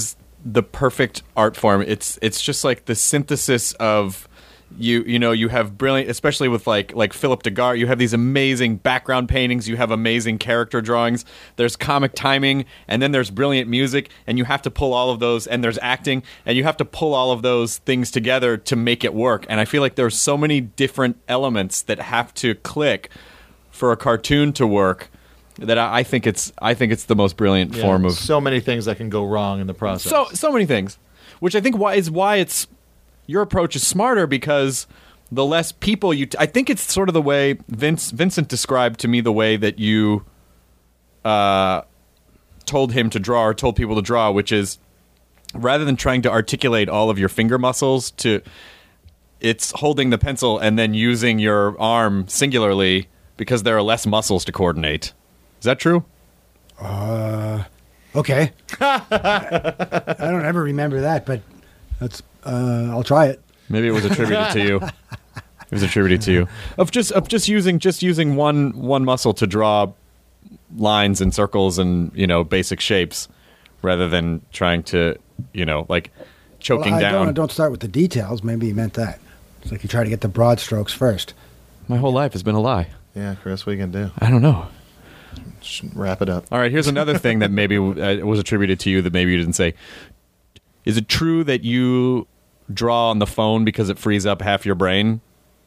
the perfect art form. It's it's just like the synthesis of you you know you have brilliant, especially with like like Philip Degas, you have these amazing background paintings, you have amazing character drawings, there's comic timing, and then there's brilliant music, and you have to pull all of those, and there's acting, and you have to pull all of those things together to make it work. And I feel like there's so many different elements that have to click for a cartoon to work that I, I think it's I think it's the most brilliant Yeah, form of so many things that can go wrong in the process. so so many things, which I think why is why it's your approach is smarter, because the less people you t- I think it's sort of the way Vince Vincent described to me the way that you uh, told him to draw or told people to draw, which is rather than trying to articulate all of your finger muscles to it's holding the pencil and then using your arm singularly because there are less muscles to coordinate. Is that true? Uh, okay. I don't ever remember that, but that's. Uh, I'll try it. Maybe it was attributed to you. It was attributed to you of just of just using just using one one muscle to draw lines and circles and you know basic shapes, rather than trying to you know like choking well, I down. Don't, don't start with the details. Maybe you meant that. It's like you try to get the broad strokes first. My whole life has been a lie. Yeah, Chris, what are you going to do? I don't know. Just wrap it up. All right, here's another thing that maybe uh, was attributed to you that maybe you didn't say. Is it true that you draw on the phone because it frees up half your brain?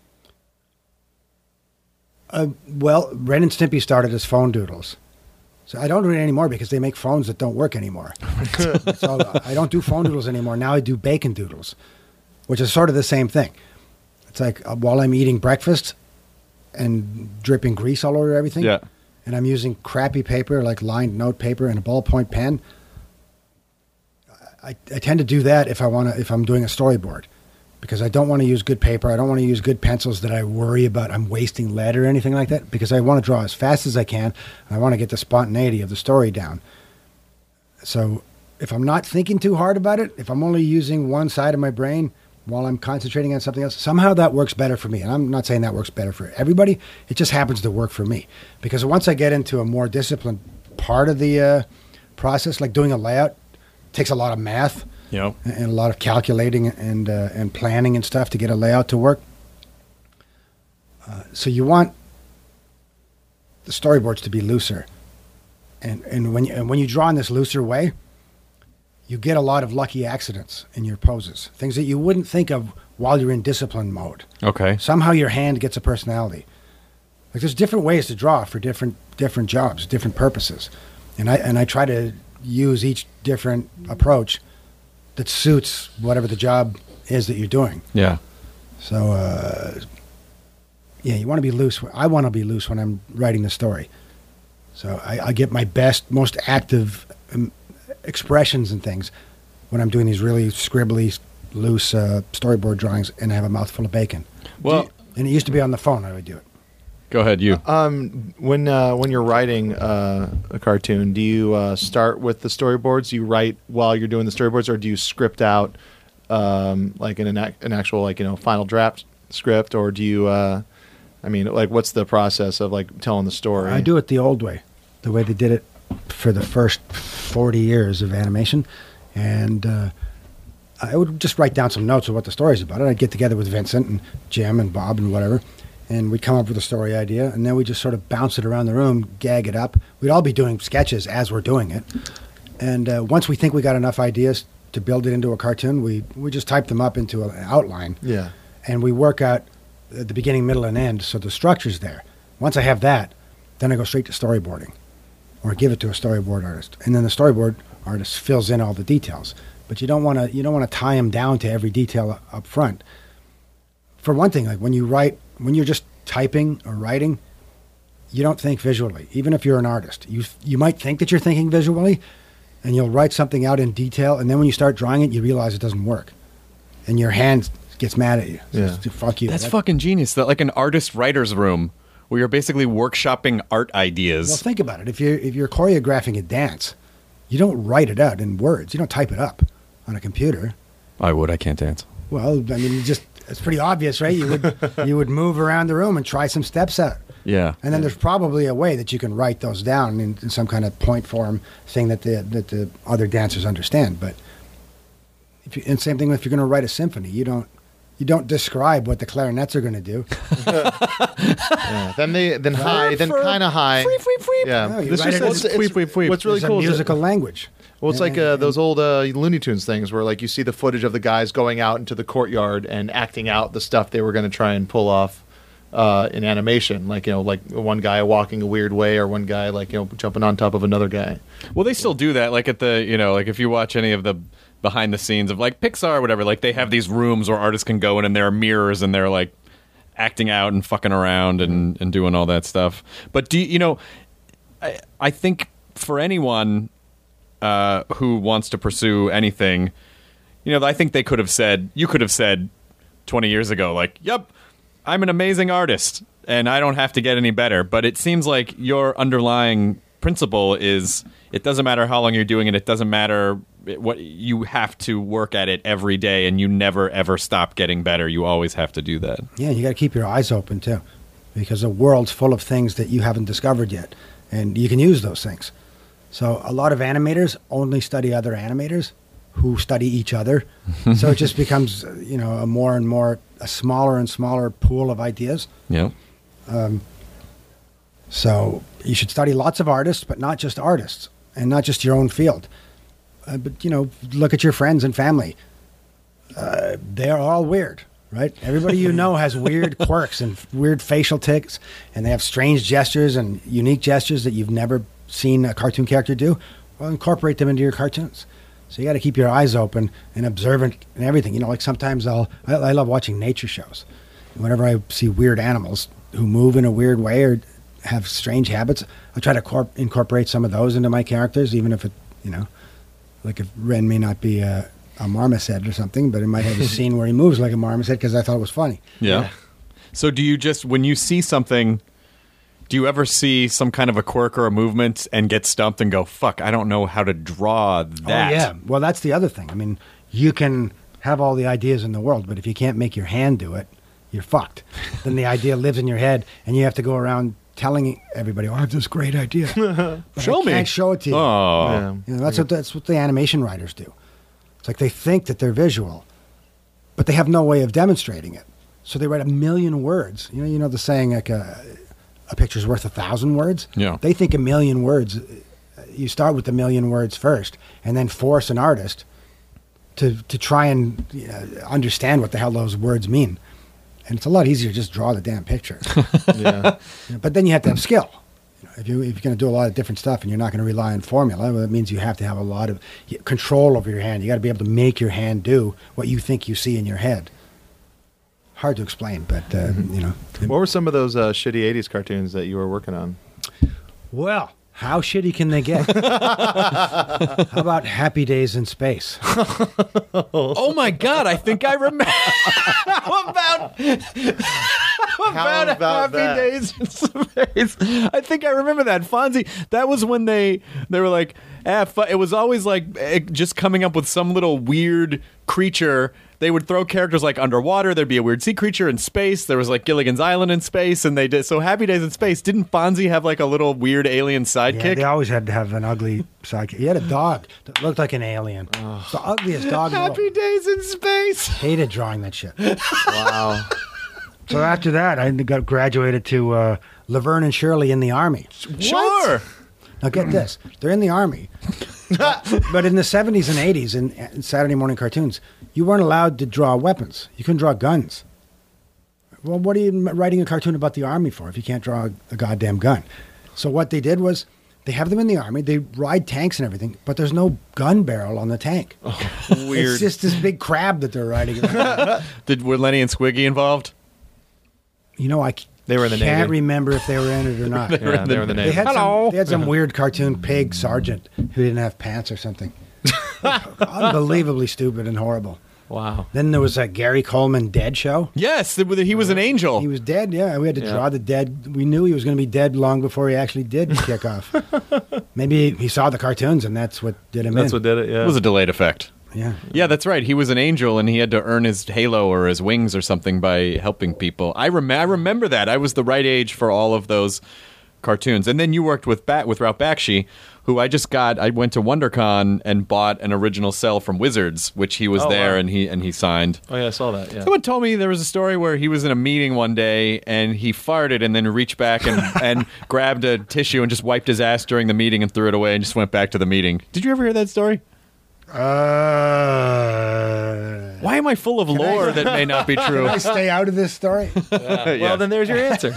Uh, well, Ren and Stimpy started as phone doodles. So I don't do it anymore because they make phones that don't work anymore. So uh, I don't do phone doodles anymore. Now I do bacon doodles, which is sort of the same thing. It's like uh, while I'm eating breakfast and dripping grease all over everything, Yeah. and I'm using crappy paper like lined note paper and a ballpoint pen, I, I tend to do that if I want to if I'm doing a storyboard, because I don't want to use good paper. I don't want to use good pencils that I worry about I'm wasting lead or anything like that, because I want to draw as fast as I can, and I want to get the spontaneity of the story down. So if I'm not thinking too hard about it, if I'm only using one side of my brain while I'm concentrating on something else, somehow that works better for me. And I'm not saying that works better for everybody. It just happens to work for me. Because once I get into a more disciplined part of the uh, process, like doing a layout, takes a lot of math Yep. and a lot of calculating and uh, and planning and stuff to get a layout to work. Uh, so you want the storyboards to be looser, and and when you, and when you draw in this looser way, you get a lot of lucky accidents in your poses, things that you wouldn't think of while you're in discipline mode. Okay. Somehow your hand gets a personality. Like there's different ways to draw for different different jobs, different purposes, and I and I try to use each different approach that suits whatever the job is that you're doing. Yeah. So, uh, yeah, you want to be loose. I want to be loose when I'm writing the story. So I, I get my best, most active um, expressions and things when I'm doing these really scribbly, loose uh, storyboard drawings, and I have a mouthful of bacon. Well, And it used to be on the phone I would do it. go ahead, you. Um, when uh, when you're writing uh, a cartoon, do you uh, start with the storyboards? Do you write while you're doing the storyboards, or do you script out um, like an an actual like you know final draft script, or do you? Uh, I mean, like, what's the process of like telling the story? I do it the old way, the way they did it for the first forty years of animation, and uh, I would just write down some notes of what the story's about. And I'd get together with Vincent and Jim and Bob and whatever, and we'd come up with a story idea, and then we just sort of bounce it around the room, gag it up. We'd all be doing sketches as we're doing it, and uh, once we think we got enough ideas to build it into a cartoon, we we just type them up into an outline, Yeah. and we work out at the beginning, middle, and end, so the structure's there. Once I have that, then I go straight to storyboarding, or give it to a storyboard artist, and then the storyboard artist fills in all the details. But you don't want to you don't want to tie them down to every detail up front. For one thing, like when you write, when you're just typing or writing, you don't think visually. Even if you're an artist, you you might think that you're thinking visually, and you'll write something out in detail, and then when you start drawing it, you realize it doesn't work, and your hand gets mad at you. So Yeah. it's, fuck you. That's That- fucking genius. That like an artist writer's room where you're basically workshopping art ideas. Well, think about it. If you're if you're choreographing a dance, you don't write it out in words. You don't type it up on a computer. I would. I can't dance. Well, I mean, you just it's pretty obvious, right? You would you would move around the room and try some steps out. Yeah. And then there's probably a way that you can write those down in, in some kind of point form thing that the that the other dancers understand. But if you, and same thing if you're going to write a symphony. You don't you don't describe what the clarinets are going to do. Yeah. Then they then high, then kind of high. Freep, freep, freep. Yeah. No, you This write is it what's, as- it's- Freep, freep, freep. what's really It's cool a is it- musical language. Well, it's like And- uh, those old uh, Looney Tunes things where, like, you see the footage of the guys going out into the courtyard and acting out the stuff they were going to try and pull off uh, in animation. Like, you know, like one guy walking a weird way, or one guy, like, you know, jumping on top of another guy. Well, they still do that. Like at the, you know, like if you watch any of the behind the scenes of like Pixar or whatever, like they have these rooms where artists can go in and there are mirrors and they're like acting out and fucking around and, and doing all that stuff. But do you, you know, I, I think for anyone uh, who wants to pursue anything, you know, I think they could have said, you could have said twenty years ago, like, yep, I'm an amazing artist and I don't have to get any better. But it seems like your underlying principle is it doesn't matter how long you're doing it. It doesn't matter what you have to work at it every day, and you never ever stop getting better. You always have to do that. Yeah, you got to keep your eyes open too, because the world's full of things that you haven't discovered yet, and you can use those things. So a lot of animators only study other animators who study each other. So it just becomes, you know, a more and more, a smaller and smaller pool of ideas. Yeah. So you should study lots of artists, but not just artists, and not just your own field. Uh, but, you know, look at your friends and family. Uh, they're all weird, right? Everybody you know has weird quirks and weird facial tics, and they have strange gestures and unique gestures that you've never seen a cartoon character do. Well, incorporate them into your cartoons. So you got to keep your eyes open and observant and everything. You know, like sometimes I'll, I, I love watching nature shows. Whenever I see weird animals who move in a weird way or have strange habits, I try to corp- incorporate some of those into my characters, even if it, you know, like if Ren may not be a, a marmoset or something, but it might have a scene where he moves like a marmoset because I thought it was funny. Yeah. So do you just, when you see something, do you ever see some kind of a quirk or a movement and get stumped and go, fuck, I don't know how to draw that? Oh, yeah. Well, that's the other thing. I mean, you can have all the ideas in the world, but if you can't make your hand do it, you're fucked. Then the idea lives in your head, and you have to go around telling everybody, "Oh, I have this great idea." But Show I me. Can't show it to you. Oh. Yeah. You know, that's what that's what the animation writers do. It's like they think that they're visual, but they have no way of demonstrating it. So they write a million words. You know, you know the saying like a, a picture's worth a thousand words. Yeah. They think a million words. You start with a million words first, and then force an artist to to try and uh, understand what the hell those words mean. And it's a lot easier to just draw the damn picture. Yeah. You know, but then you have to have skill. You know, if, you, if you're going to do a lot of different stuff and you're not going to rely on formula, well, that means you have to have a lot of control over your hand. You got to be able to make your hand do what you think you see in your head. Hard to explain, but, uh, Mm-hmm. you know. What were some of those uh, shitty eighties cartoons that you were working on? Well, how shitty can they get? How about Happy Days in Space? Oh my God! I think I remember. How about how about, about Happy that? Days in Space? I think I remember that Fonzie. That was when they they were like, ah, fu-. It was always like eh, just coming up with some little weird creature. They would throw characters like underwater. There'd be a weird sea creature in space. There was like Gilligan's Island in space, and they did so. Happy Days in Space. Didn't Fonzie have like a little weird alien Yeah, sidekick? they always had to have an ugly sidekick. He had a dog that looked like an alien. It's the ugliest dog in the Happy world. Days in Space. Hated drawing that shit. Wow. So after that, I got graduated to uh, Laverne and Shirley in the Army. Sure. Now get this: they're in the Army, but, but in the seventies and eighties, in, in Saturday morning cartoons, you weren't allowed to draw weapons. You couldn't draw guns. Well, what are you writing a cartoon about the Army for if you can't draw a goddamn gun? So what they did was they have them in the Army. They ride tanks and everything, but there's no gun barrel on the tank. Weird. It's just this big crab that they're riding around. Did were Lenny and Squiggy involved? You know, I c- They were in the can't Navy. remember if they were in it or not. Yeah, they were in the They Navy. had, Hello. some, they had some weird cartoon pig sergeant who didn't have pants or something. Unbelievably stupid and horrible. Wow. Then there was a Gary Coleman dead show. Yes, it was- he was an angel. He was dead, yeah. We had to Yeah. draw the dead. We knew he was going to be dead long before he actually did kick off. Maybe he saw the cartoons and that's what did him That's in. what did it, yeah. It was a delayed effect. Yeah. Yeah, that's right. He was an angel, and he had to earn his halo or his wings or something by helping people. I, rem- I remember that. I was the right age for all of those cartoons. And then you worked with ba- with Ralph Bakshi, who I just got. I went to WonderCon and bought an original cell from Wizards, which he was Oh, there wow. and he and he signed. Oh yeah, I saw that. Yeah. Someone told me there was a story where he was in a meeting one day and he farted and then reached back and, and grabbed a tissue and just wiped his ass during the meeting and threw it away and just went back to the meeting. Did you ever hear that story? Uh, Why am I full of lore that may not be true? Can I stay out of this story? Well, then there's your answer.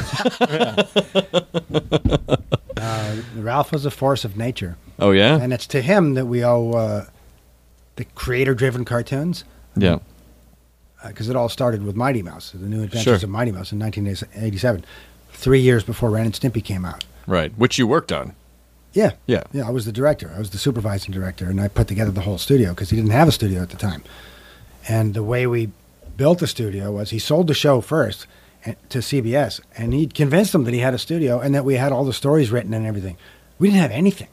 Uh, Ralph was a force of nature. Oh, yeah? And it's to him that we owe uh, the creator-driven cartoons, Yeah. because it all started with Mighty Mouse, the New Adventures Sure. of Mighty Mouse in nineteen eighty-seven, three years before Ren and Stimpy came out. Right. Which you worked on. Yeah. Yeah. Yeah, I was the director. I was the supervising director, and I put together the whole studio because he didn't have a studio at the time. And the way we built the studio was he sold the show first and- to C B S, and he convinced them that he had a studio and that we had all the stories written and everything. We didn't have anything.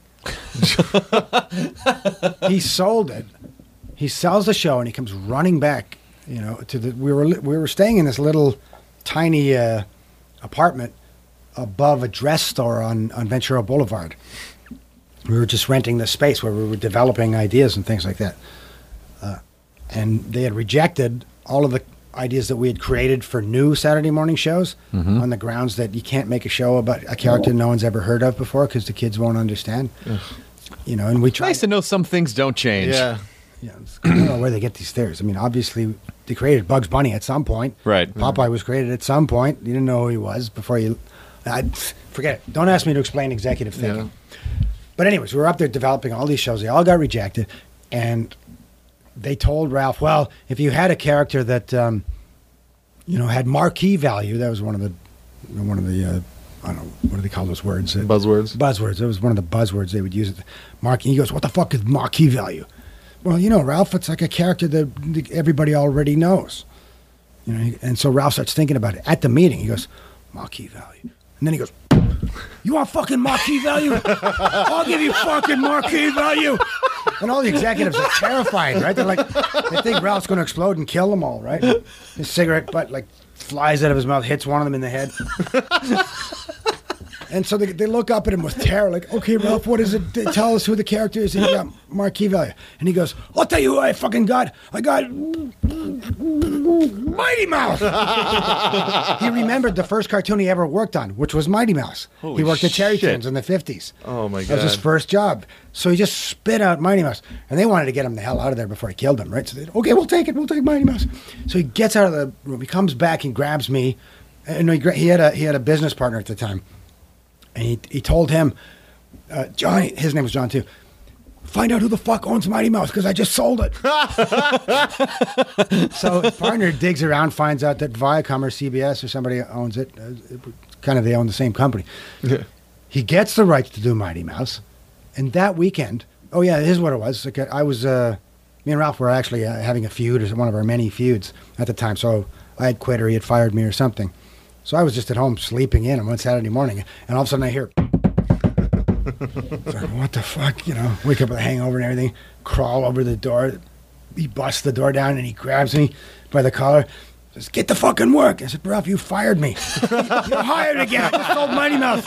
He sold it. He sells the show, and he comes running back. You know, to the we were li- we were staying in this little tiny uh, apartment above a dress store on, on Ventura Boulevard. We were just renting the space where we were developing ideas and things like that. Uh, and they had rejected all of the ideas that we had created for new Saturday morning shows Mm-hmm. on the grounds that you can't make a show about a character no one's ever heard of before because the kids won't understand. You know, and we tried. Nice to know some things don't change. Yeah. Yeah, it's- I don't know where they get these theories. I mean, obviously, they created Bugs Bunny at some point. Right. Popeye was created at some point. You didn't know who he was before you. I, forget it. Don't ask me to explain executive thinking. But anyways, we were up there developing all these shows. They all got rejected, and they told Ralph, "Well, if you had a character that, um, you know, had marquee value, that was one of the, one of the, uh, I don't know, what do they call those words? Uh, Buzzwords. buzzwords. It was one of the buzzwords they would use. It. Marquee. He goes, "What the fuck is marquee value?" Well, you know, Ralph, it's like a character that everybody already knows. You know, and so Ralph starts thinking about it at the meeting. He goes, "Marquee value," and then he goes, "You want fucking marquee value? I'll give you fucking marquee value." And all the executives are terrified, right? They're like, they think Ralph's going to explode and kill them all, right? His cigarette butt like flies out of his mouth, hits one of them in the head. And so they, they look up at him with terror, like, "Okay, Ralph, what is it? Tell us who the character is." And he got marquee value. And he goes, "I'll tell you who I fucking got. I got Mighty Mouse." He remembered the first cartoon he ever worked on, which was Mighty Mouse. Holy he worked at Terry shit. Tunes in the fifties. Oh my That was his God. first job. So he just spit out Mighty Mouse. And they wanted to get him the hell out of there before he killed him, right? So they said, "Okay, we'll take it. We'll take Mighty Mouse." So he gets out of the room. He comes back and grabs me. And he, gra- he had a he had a business partner at the time. And he, he told him, uh, John, his name was John too, "Find out who the fuck owns Mighty Mouse because I just sold it." So his partner digs around, finds out that Viacom or C B S or somebody owns it. Uh, it- kind of they own the same company. Yeah. He gets the rights to do Mighty Mouse. And that weekend, oh yeah, here's what it was. Like, I was, uh, me and Ralph were actually uh, having a feud, or one of our many feuds at the time. So I had quit or he had fired me or something. So I was just at home sleeping in on one Saturday morning, and all of a sudden I hear, it's like, what the fuck? You know, wake up with a hangover and everything, crawl over the door. He busts the door down and he grabs me by the collar, says, "Get the fucking work." I said, "Ralph, you fired me. You're hired again. I just sold Mighty Mouse.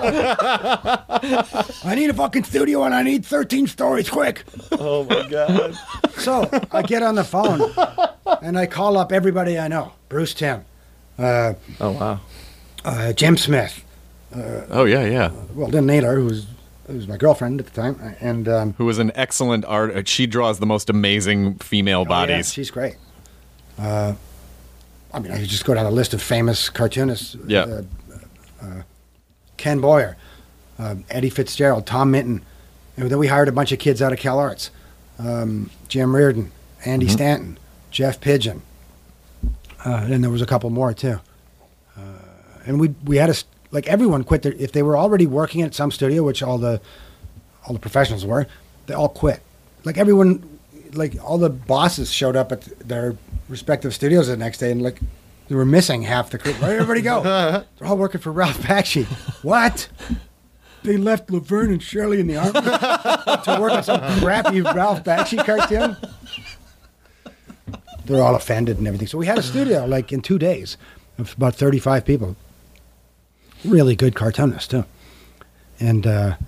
I need a fucking studio and I need thirteen stories quick." Oh my God. So I get on the phone and I call up everybody I know. Bruce Timm, uh, Oh wow. uh, Jim Smith, Oh, yeah, yeah. well, Lynn Naylor, who was, who was my girlfriend at the time, and um, Who was an excellent art. She draws the most amazing female oh, yeah, bodies. she's great. Uh, I mean, I could just go down the list of famous cartoonists. Yeah. Uh, uh, Ken Boyer, uh, Eddie Fitzgerald, Tom Minton. And then we hired a bunch of kids out of Cal Arts. Um, Jim Reardon, Andy Stanton, Jeff Pigeon. Uh, and there was a couple more, too. Uh, and we we had a, st- like everyone quit their, if they were already working at some studio, which all the all the professionals were, they all quit. Like everyone, like all the bosses showed up at their respective studios the next day, and like they were missing half the crew. Where'd everybody go? They're all working for Ralph Bakshi. What? They left Laverne and Shirley in the army to work on some crappy Ralph Bakshi cartoon. They're all offended and everything. So we had a studio like in two days of about thirty-five people. Really good cartoonists too. and uh,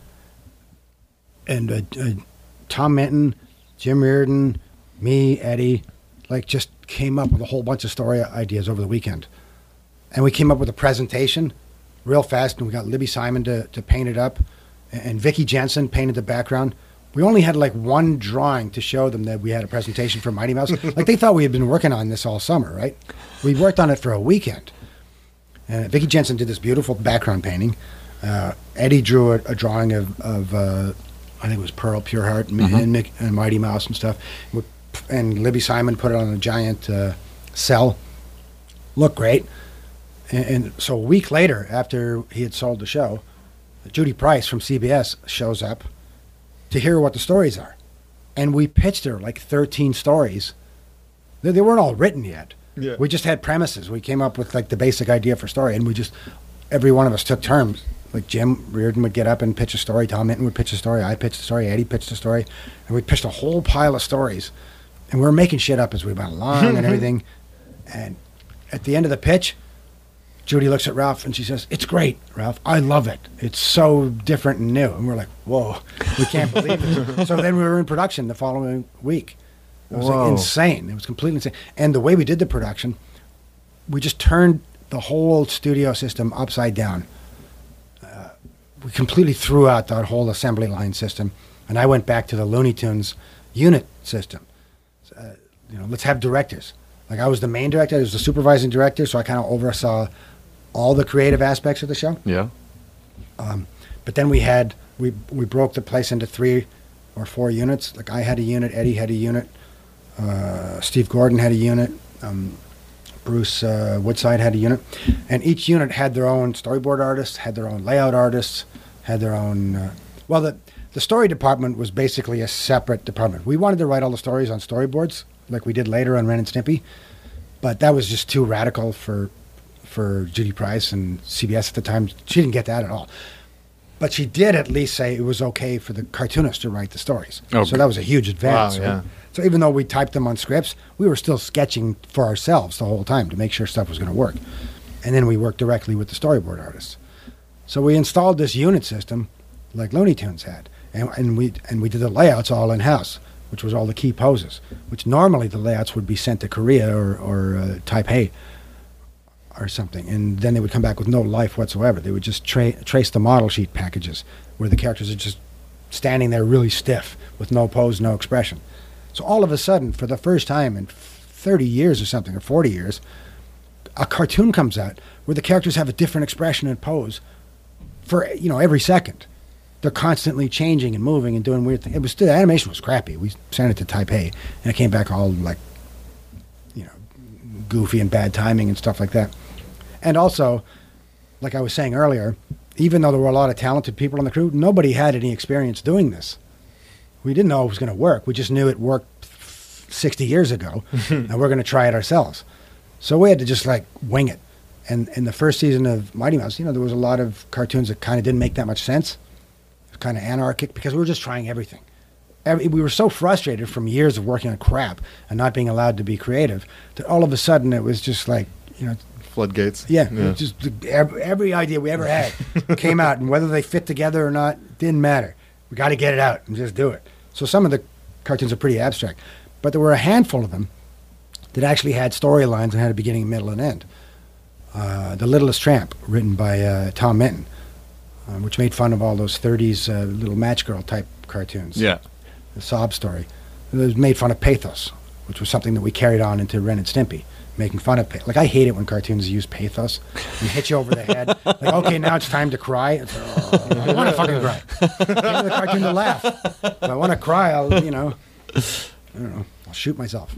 and uh, uh, Tom Minton, Jim Reardon, me, Eddie, like just came up with a whole bunch of story ideas over the weekend, and we came up with a presentation real fast, and we got Libby Simon to, to paint it up, and, and Vicki Jensen painted the background. We only had like one drawing to show them that we had a presentation for Mighty Mouse. Like they thought we had been working on this all summer, right? We worked on it for a weekend. And Vicki Jensen did this beautiful background painting. Uh, Eddie drew a, a drawing of, of uh, I think it was Pearl Pureheart and, mm-hmm. and, Mick, and Mighty Mouse and stuff. And Libby Simon put it on a giant uh, cell. Looked great. And, and so a week later, after he had sold the show, Judy Price from C B S shows up to hear what the stories are. And we pitched her like thirteen stories. They, they weren't all written yet. Yeah. We just had premises. We came up with like the basic idea for story, and we just, every one of us took turns. Like Jim Reardon would get up and pitch a story, Tom Minton would pitch a story, I pitched a story, Eddie pitched a story, and we pitched a whole pile of stories. And we were making shit up as we went along and everything. And at the end of the pitch, Judy looks at Ralph and she says, "It's great, Ralph. I love it. It's so different and new." And we're like, whoa, we can't believe it. So then we were in production the following week. It was like insane. It was completely insane. And the way we did the production, we just turned the whole studio system upside down. Uh, we completely threw out that whole assembly line system. And I went back to the Looney Tunes unit system. Uh, you know, let's have directors. Like I was the main director, I was the supervising director, so I kind of oversaw all the creative aspects of the show. Yeah. Um, but then we had, we we broke the place into three or four units. Like I had a unit, Eddie had a unit, uh, Steve Gordon had a unit, um, Bruce uh, Woodside had a unit. And each unit had their own storyboard artists, had their own layout artists, had their own, uh, well, the, the story department was basically a separate department. We wanted to write all the stories on storyboards, like we did later on Ren and Stimpy, but that was just too radical for for Judy Price and C B S at the time. She didn't get that at all. But she did at least say it was okay for the cartoonist to write the stories. Okay. So that was a huge advance. Wow, yeah. So even though we typed them on scripts, we were still sketching for ourselves the whole time to make sure stuff was going to work. And then we worked directly with the storyboard artists. So we installed this unit system like Looney Tunes had. And, and we and we did the layouts all in-house, which was all the key poses, which normally the layouts would be sent to Korea or, or uh, Taipei or something, and then they would come back with no life whatsoever. They would just tra- trace the model sheet packages where the characters are just standing there really stiff with no pose, no expression. So all of a sudden, for the first time in thirty years or something, or forty years, a cartoon comes out where the characters have a different expression and pose for, you know, every second. They're constantly changing and moving and doing weird things. It was the animation was crappy. We sent it to Taipei, and it came back all like, you know, goofy and bad timing and stuff like that. And also, like I was saying earlier, even though there were a lot of talented people on the crew, nobody had any experience doing this. We didn't know it was going to work. We just knew it worked sixty years ago, and we're going to try it ourselves. So we had to just like wing it. And in the first season of Mighty Mouse, you know, there was a lot of cartoons that kind of didn't make that much sense. Kind of anarchic because we were just trying everything. Every, we were so frustrated from years of working on crap and not being allowed to be creative that all of a sudden it was just like, you know, floodgates. Yeah, yeah. Just every, every idea we ever had came out, and whether they fit together or not didn't matter. We got to get it out and just do it. So some of the cartoons are pretty abstract, but there were a handful of them that actually had storylines and had a beginning, middle, and end. Uh, The Littlest Tramp, written by uh, Tom Minton. Um, which made fun of all those thirties uh, little match girl type cartoons. Yeah. The sob story. It was made fun of pathos, which was something that we carried on into Ren and Stimpy, making fun of pathos. Like, I hate it when cartoons use pathos and hit you over the head. Like, okay, now it's time to cry. It's, oh, I want to fucking cry. Give me the cartoon to laugh. If I want to cry, I'll, you know, I don't know, I'll shoot myself.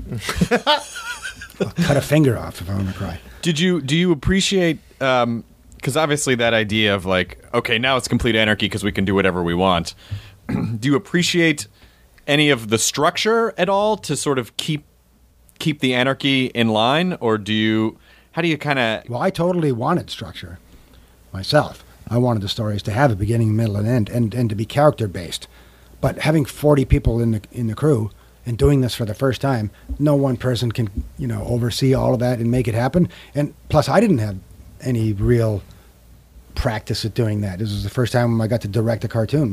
I'll cut a finger off if I want to cry. Did you, do you appreciate... Um, because obviously that idea of like, okay, now it's complete anarchy because we can do whatever we want. Do you appreciate any of the structure at all to sort of keep keep the anarchy in line? Or do you, how do you kind of... Well, I totally wanted structure myself. I wanted the stories to have a beginning, middle, and end, and, and to be character-based. But having forty people in the in the crew and doing this for the first time, no one person can, you know, oversee all of that and make it happen. And plus, I didn't have any real practice at doing that. This was the first time I got to direct a cartoon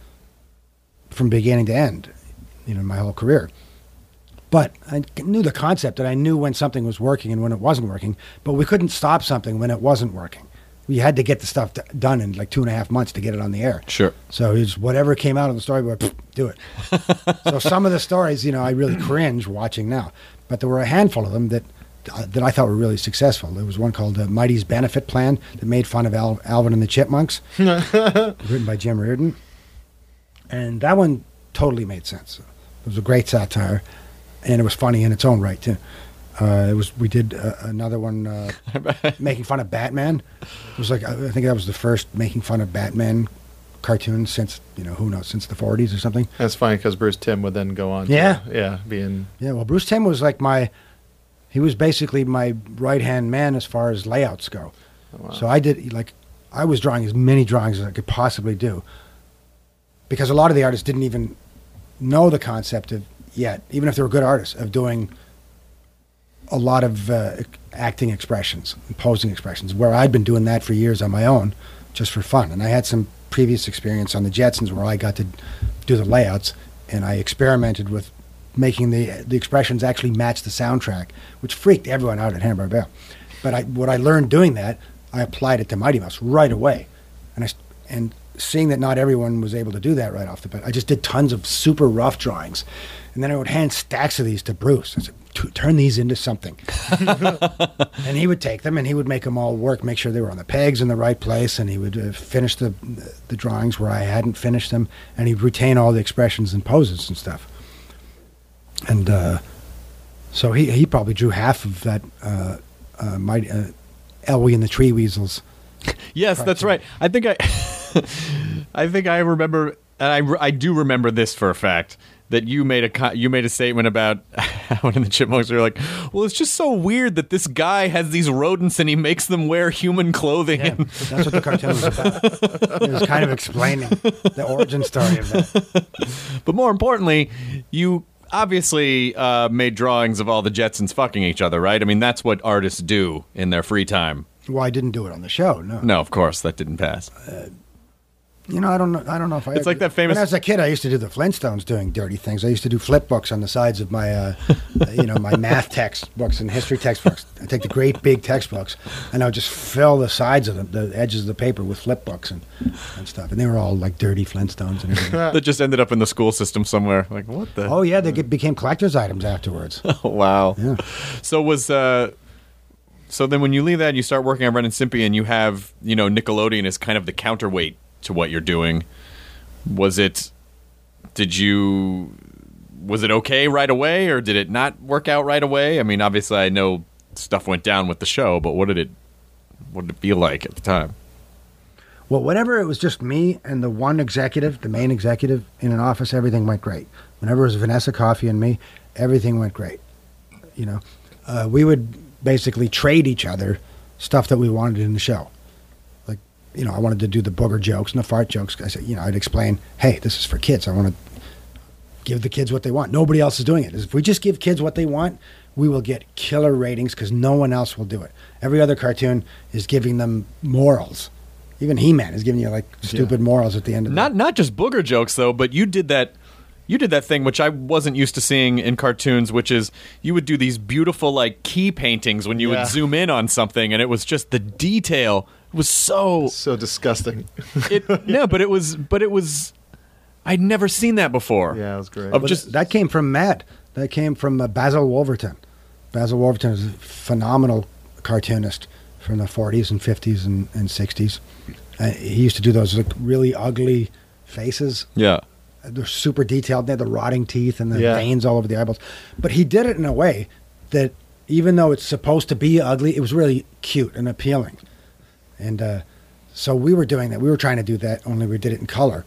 from beginning to end, you know, my whole career. But I knew the concept, that I knew when something was working and when it wasn't working, but we couldn't stop something when it wasn't working. We had to get the stuff d- done in like two and a half months to get it on the air. Sure. So it's whatever came out of the storyboard, pfft, do it. So some of the stories, you know, I really cringe watching now, but there were a handful of them that uh, that I thought were really successful. There was one called uh, Mighty's Benefit Plan that made fun of Al- Alvin and the Chipmunks, written by Jim Reardon, and that one totally made sense. It was a great satire, and it was funny in its own right too. Uh, it was. We did uh, another one uh, making fun of Batman. It was like I think that was the first making fun of Batman cartoon since, you know, who knows, since the forties or something. That's funny because Bruce Timm would then go on. Yeah. To, yeah, being. Yeah. Well, Bruce Timm was like my. He was basically my right hand man as far as layouts go. Oh, wow. So I did like I was drawing as many drawings as I could possibly do, because a lot of the artists didn't even know the concept of yet, even if they were good artists, of doing a lot of uh, acting expressions, posing expressions, where I'd been doing that for years on my own, just for fun. And I had some previous experience on the Jetsons where I got to do the layouts, and I experimented with making the the expressions actually match the soundtrack, which freaked everyone out at Hanna-Barbera. But I, what I learned doing that, I applied it to Mighty Mouse right away, and I and seeing that not everyone was able to do that right off the bat, I just did tons of super rough drawings, and then I would hand stacks of these to Bruce. I said, turn these into something. And he would take them and he would make them all work, make sure they were on the pegs in the right place, and he would uh, finish the the drawings where I hadn't finished them, and he'd retain all the expressions and poses and stuff. And uh, so he he probably drew half of that uh, uh, mighty uh, Elway and the Tree Weasels. Yes, that's right. I think I, I think I remember, and I, re- I do remember this for a fact, that you made a co- you made a statement about Alvin and the Chipmunks. You're like, well, it's just so weird that this guy has these rodents and he makes them wear human clothing. Yeah, and that's what the cartoon was about. It was kind of explaining the origin story of that. But more importantly, you obviously uh, made drawings of all the Jetsons fucking each other, right? I mean, that's what artists do in their free time. Well, I didn't do it on the show, no. No, of course, that didn't pass. Uh, you know, I don't know. I don't know if I. It's ever, like that famous. When I was a kid, I used to do the Flintstones doing dirty things. I used to do flip books on the sides of my, uh, you know, my math textbooks and history textbooks. I take the great big textbooks, and I would just fill the sides of them, the edges of the paper, with flip books and, and stuff. And they were all like dirty Flintstones and everything. That just ended up in the school system somewhere. Like, what the? Oh yeah, they get, became collector's items afterwards. Oh, wow. Yeah. So was uh, so then when you leave that, and you start working on Ren and Stimpy, and you have, you know, Nickelodeon as kind of the counterweight to what you're doing. Was it? Did you? Was it okay right away, or did it not work out right away? I mean, obviously, I know stuff went down with the show, but what did it? What did it feel like at the time? Well, whenever it was just me and the one executive, the main executive in an office, everything went great. Whenever it was Vanessa Coffey and me, everything went great. You know, uh, we would basically trade each other stuff that we wanted in the show. Like, you know, I wanted to do the booger jokes and the fart jokes. I said, you know, I'd explain, hey, this is for kids. I want to give the kids what they want. Nobody else is doing it. If we just give kids what they want, we will get killer ratings because no one else will do it. Every other cartoon is giving them morals. Even He-Man is giving you like stupid yeah. morals at the end of it. Not not just booger jokes though, but you did that. You did that thing which I wasn't used to seeing in cartoons, which is you would do these beautiful like key paintings when you yeah. would zoom in on something, and it was just the detail was so so disgusting. It, no, but it was, but it was. I'd never seen that before. Yeah, it was great. Of but just that came from Matt. That came from uh, Basil Wolverton. Basil Wolverton is a phenomenal cartoonist from the forties and fifties and, and sixties. Uh, he used to do those like really ugly faces. Yeah. They're super detailed. They had the rotting teeth and the yeah. veins all over the eyeballs. But he did it in a way that even though it's supposed to be ugly, it was really cute and appealing. And uh, so we were doing that. We were trying to do that, only we did it in color.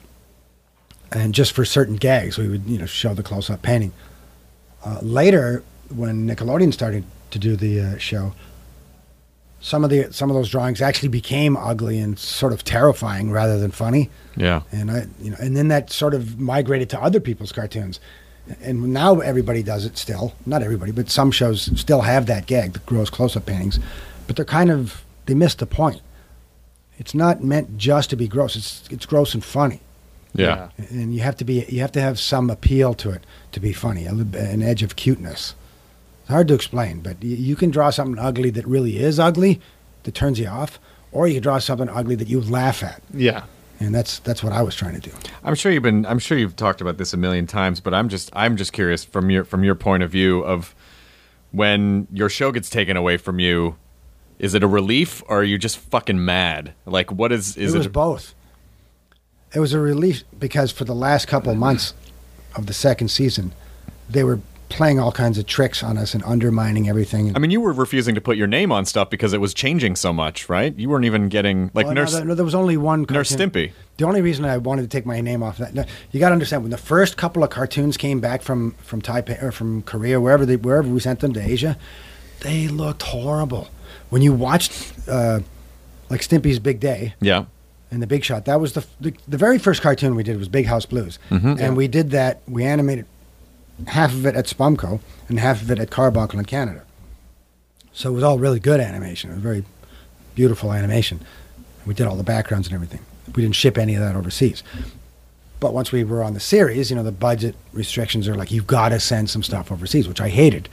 And just for certain gags, we would, you know, show the close-up painting. Uh, later, when Nickelodeon started to do the uh, show, some of the some of those drawings actually became ugly and sort of terrifying rather than funny. Yeah. And I, you know, and then that sort of migrated to other people's cartoons, and now everybody does it still. Not everybody, but some shows still have that gag, the gross close-up paintings, but they're kind of they missed the point. it's not meant just to be gross. It's it's gross and funny. Yeah. And you have to be you have to have some appeal to it to be funny, a little, an edge of cuteness. It's hard to explain, but you, you can draw something ugly that really is ugly, that turns you off, or you can draw something ugly that you laugh at. Yeah. And that's that's what I was trying to do. I'm sure you've been. I'm sure you've talked about this a million times, but I'm just. I'm just curious from your from your point of view of when your show gets taken away from you. Is it a relief, or are you just fucking mad? Like, what is? Is it it? was both. It was a relief because for the last couple of months of the second season, they were playing all kinds of tricks on us and undermining everything. I mean, you were refusing to put your name on stuff because it was changing so much, right? You weren't even getting like well, Nurse. No, there, no, there was only one cartoon. Nurse Stimpy. The only reason I wanted to take my name off that, no, you got to understand when the first couple of cartoons came back from from Taipei or from Korea, wherever they wherever we sent them to Asia, they looked horrible. When you watched uh, like Stimpy's Big Day, Yeah. and The Big Shot, that was the the, the very first cartoon we did was Big House Blues, Mm-hmm. and Yeah. we did that. We animated half of it at Spumco and half of it at Carbuncle in Canada. So it was all really good animation. It was very beautiful animation. We did all the backgrounds and everything. We didn't ship any of that overseas. But once we were on the series, you know, the budget restrictions are like, you've got to send some stuff overseas, which I hated.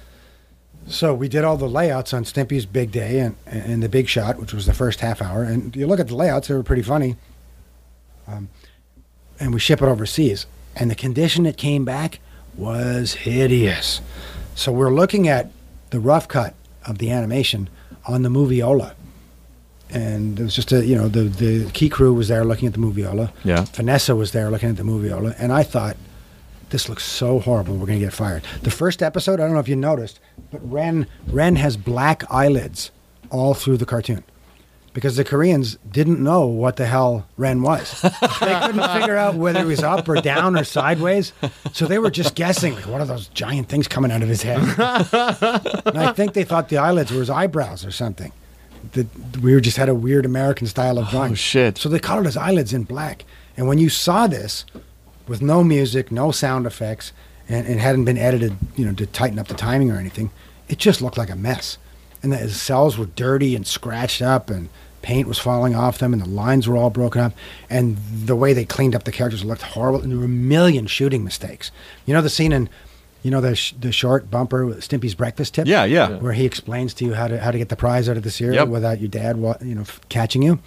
So we did all the layouts on Stimpy's Big Day and, and The Big Shot, which was the first half hour. And you look at the layouts, they were pretty funny. Um, and we ship it overseas. And the condition it came back was hideous. So we're looking at the rough cut of the animation on the Moviola. And it was just a, you know, the, the key crew was there looking at the Moviola. Yeah. Vanessa was there looking at the Moviola. And I thought, this looks so horrible, we're going to get fired. The first episode, I don't know if you noticed, but Ren, Ren has black eyelids all through the cartoon. Because the Koreans didn't know what the hell Ren was. They couldn't figure out whether he was up or down or sideways. So they were just guessing, like, what are those giant things coming out of his head? And I think they thought the eyelids were his eyebrows or something. That we were just had a weird American style of drawing. Oh, shit. So they colored his eyelids in black. And when you saw this, with no music, no sound effects, and it hadn't been edited, you know, to tighten up the timing or anything, it just looked like a mess. And the his cells were dirty and scratched up, and paint was falling off them, and the lines were all broken up, and the way they cleaned up the characters looked horrible, and there were a million shooting mistakes. You know the scene in, you know, the sh- the short bumper with Stimpy's Breakfast Tip? Yeah, yeah. Where he explains to you how to how to get the prize out of the cereal Yep. without your dad, wa- you know, f- catching you.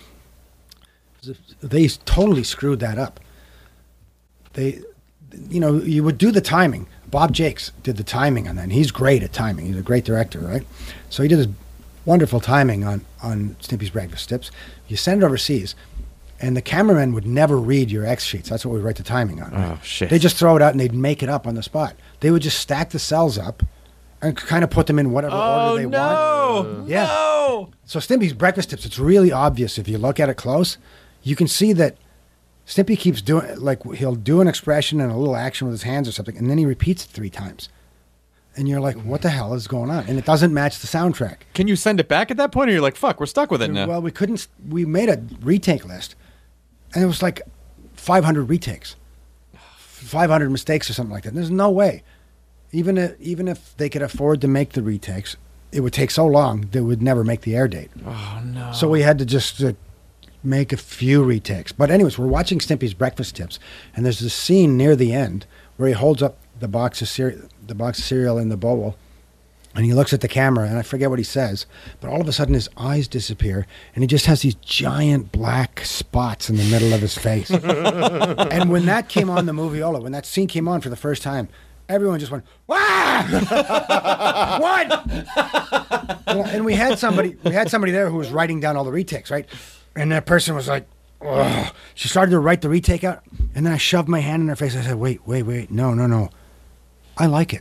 They totally screwed that up. They, you know, you would do the timing. Bob Jakes did the timing on that, and he's great at timing. He's a great director, right? So he did his wonderful timing on, on Stimpy's Breakfast Tips. You send it overseas, and the cameraman would never read your X sheets. That's what we write the timing on. Right? Oh, shit. They just throw it out, and they'd make it up on the spot. They would just stack the cells up and kind of put them in whatever order they want. no! Yeah. No! So Stimpy's Breakfast Tips, it's really obvious if you look at it close. You can see that Stimpy keeps doing, like, he'll do an expression and a little action with his hands or something, and then he repeats it three times. And you're like, what the hell is going on? And it doesn't match the soundtrack. Can you send it back at that point, or you're like, fuck, we're stuck with it now? Well, we couldn't, we made a retake list, and it was like five hundred retakes, five hundred mistakes or something like that. And there's no way. Even if, even if they could afford to make the retakes, it would take so long, they would never make the air date. Oh, no. So we had to just uh, make a few retakes. But anyways, we're watching Stimpy's Breakfast Tips, and there's this scene near the end where he holds up the box of cereal, the box of cereal in the bowl, and he looks at the camera, and I forget what he says, but all of a sudden his eyes disappear, and he just has these giant black spots in the middle of his face. And when that came on the Moviola, when that scene came on for the first time, everyone just went, "Wah! What?" You know, and we had somebody, we had somebody there who was writing down all the retakes, right? And that person was like, "Ugh." She started to write the retake out, and then I shoved my hand in her face. I said, "Wait, wait, wait, no, no, no. I like it.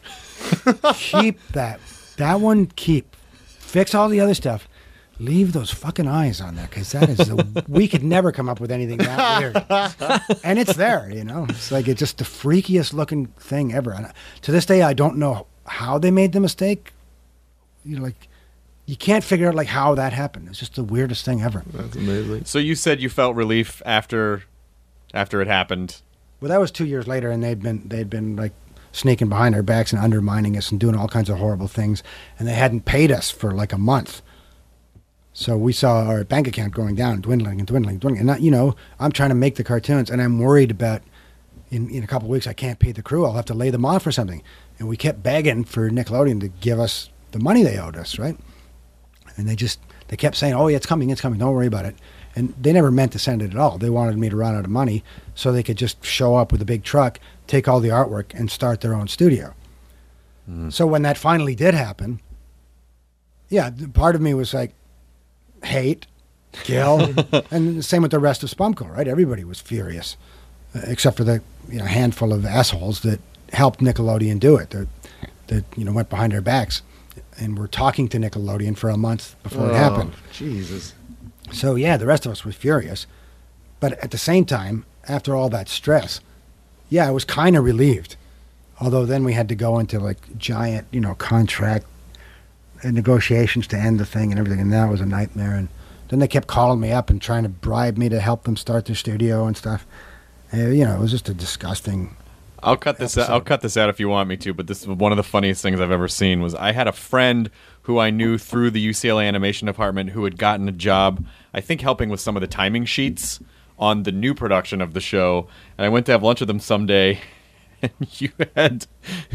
Keep that. That one, keep. Fix all the other stuff. Leave those fucking eyes on there, because that is the, we could never come up with anything that weird." And it's there, you know. It's like it's just the freakiest looking thing ever. And to this day, I don't know how they made the mistake. You know, like you can't figure out like how that happened. It's just the weirdest thing ever. That's amazing. So you said you felt relief after, after it happened. Well, that was two years later, and they'd been they'd been like sneaking behind our backs and undermining us and doing all kinds of horrible things, and they hadn't paid us for like a month. So we saw our bank account going down, dwindling and dwindling, dwindling. And, not, you know, I'm trying to make the cartoons, and I'm worried about in, in a couple of weeks I can't pay the crew. I'll have to lay them off or something. And we kept begging for Nickelodeon to give us the money they owed us, right? And they just, they kept saying, oh, yeah, it's coming, it's coming, don't worry about it. And they never meant to send it at all. They wanted me to run out of money so they could just show up with a big truck, take all the artwork, and start their own studio. Mm. So when that finally did happen, yeah, part of me was like, hate, kill, and the same with the rest of Spumco, right? Everybody was furious, uh, except for the you know, handful of assholes that helped Nickelodeon do it, that, that you know went behind their backs and were talking to Nickelodeon for a month before oh, it happened. Jesus. So yeah, the rest of us were furious, but at the same time, after all that stress, yeah, I was kind of relieved. Although then we had to go into like giant, you know, contract negotiations to end the thing and everything, and that was a nightmare. And then they kept calling me up and trying to bribe me to help them start their studio and stuff. And, you know, it was just a disgusting. I'll cut this. Out, I'll cut this out if you want me to. But this is one of the funniest things I've ever seen. Was I had a friend who I knew through the U C L A animation department who had gotten a job, I think, helping with some of the timing sheets on the new production of the show. And I went to have lunch with them someday, and you had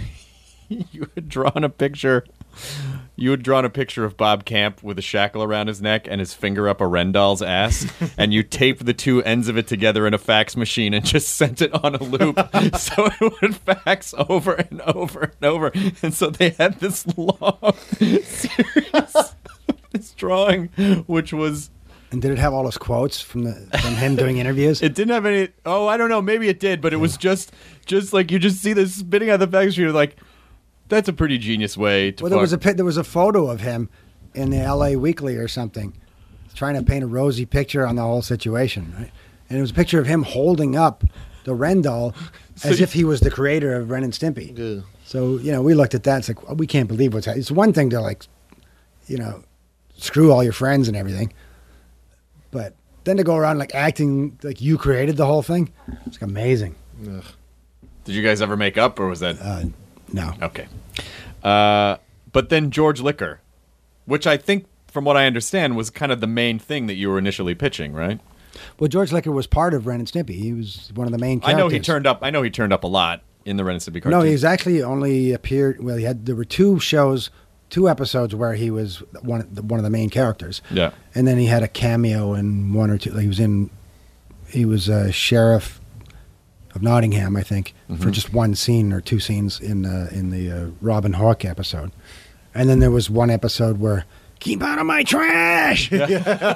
you had drawn a picture. You had drawn a picture of Bob Camp with a shackle around his neck and his finger up a Rendall's ass, and you taped the two ends of it together in a fax machine and just sent it on a loop so it would fax over and over and over. And so they had this long series of this drawing, which was... And did it have all those quotes from the from him doing interviews? It didn't have any... Oh, I don't know. Maybe it did, but it was just, just like you just see this spitting out the fax machine, like... That's a pretty genius way to. Well, there was a there was a photo of him in the L A Weekly or something, trying to paint a rosy picture on the whole situation, right? And it was a picture of him holding up the Rendall so as you, if he was the creator of Ren and Stimpy. Yeah. So you know, we looked at that. It's like, well, we can't believe what's happening. It's one thing to like, you know, screw all your friends and everything, but then to go around like acting like you created the whole thing, it's like amazing. Ugh. Did you guys ever make up, or was that? Uh, No. Okay. Uh, but then George Liquor, which I think, from what I understand, was kind of the main thing that you were initially pitching, right? Well, George Liquor was part of Ren and Stimpy. He was one of the main characters. I know he turned up. I know he turned up a lot in the Ren and Stimpy cartoon. No, he's actually only appeared. Well, he had there were two shows, two episodes where he was one one of the main characters. Yeah. And then he had a cameo in one or two. He was in. He was a sheriff of Nottingham, I think, mm-hmm. for just one scene or two scenes in uh, in the uh, Robin Hawk episode. And then there was one episode where, keep out of my trash! There's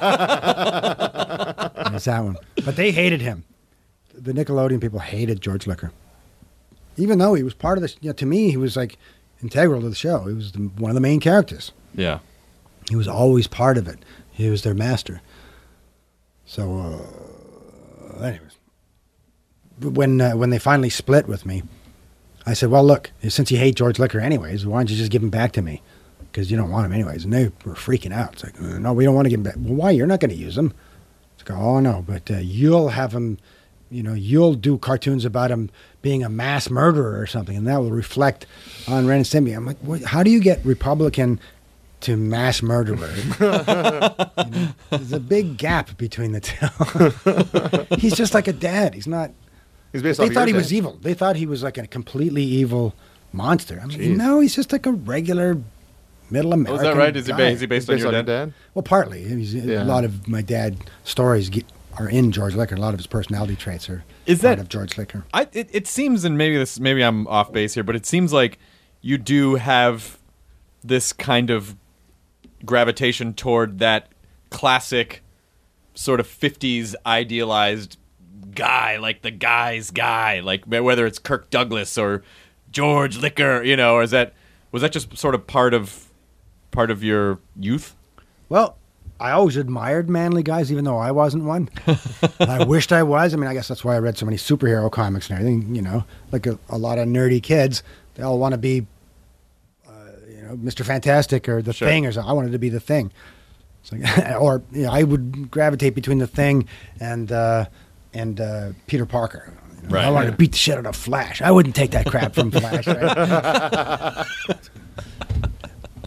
that one. But they hated him. The Nickelodeon people hated George Liquor. Even though he was part of the, you know, to me, he was like integral to the show. He was the, one of the main characters. Yeah. He was always part of it. He was their master. So, uh, anyways. When uh, when they finally split with me, I said, well, look, since you hate George Liquor anyways, why don't you just give him back to me? Because you don't want him anyways. And they were freaking out. It's like, no, we don't want to give him back. Well, why? You're not going to use him. It's like, oh, no, but uh, you'll have him, you know, you'll do cartoons about him being a mass murderer or something, and that will reflect on Ren and Stimpy. I'm like, what, how do you get Republican to mass murderer? You know, there's a big gap between the two. He's just like a dad. He's not... He's based they off thought he your was dad. evil. They thought he was like a completely evil monster. I mean, Jeez. no, he's just like a regular middle American. Was that right? Is he, guy. ba- is he based, He's based on on your your dad? dad? Well, partly. He's, Yeah. A lot of my dad's stories get, are in George Liquor. A lot of his personality traits are Is part that- of George Liquor. I, it, it seems, and maybe this, maybe I'm off base here, but it seems like you do have this kind of gravitation toward that classic sort of fifties idealized guy, like the guy's guy, like whether it's Kirk Douglas or George Liquor, you know, or is that was that just sort of part of part of your youth? Well, I always admired manly guys, even though I wasn't one. I wished I was. I mean, I guess that's why I read so many superhero comics and everything. You know, like a, a lot of nerdy kids, they all want to be, uh, you know, Mister Fantastic or the Sure. Thing, or something. I wanted to be the Thing. It's like, or you know, I would gravitate between the Thing and uh, and uh, Peter Parker. You know, Right. I wanted to beat the shit out of Flash. I wouldn't take that crap from Flash. Right?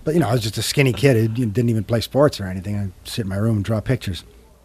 But, you know, I was just a skinny kid who didn't even play sports or anything. I'd sit in my room and draw pictures.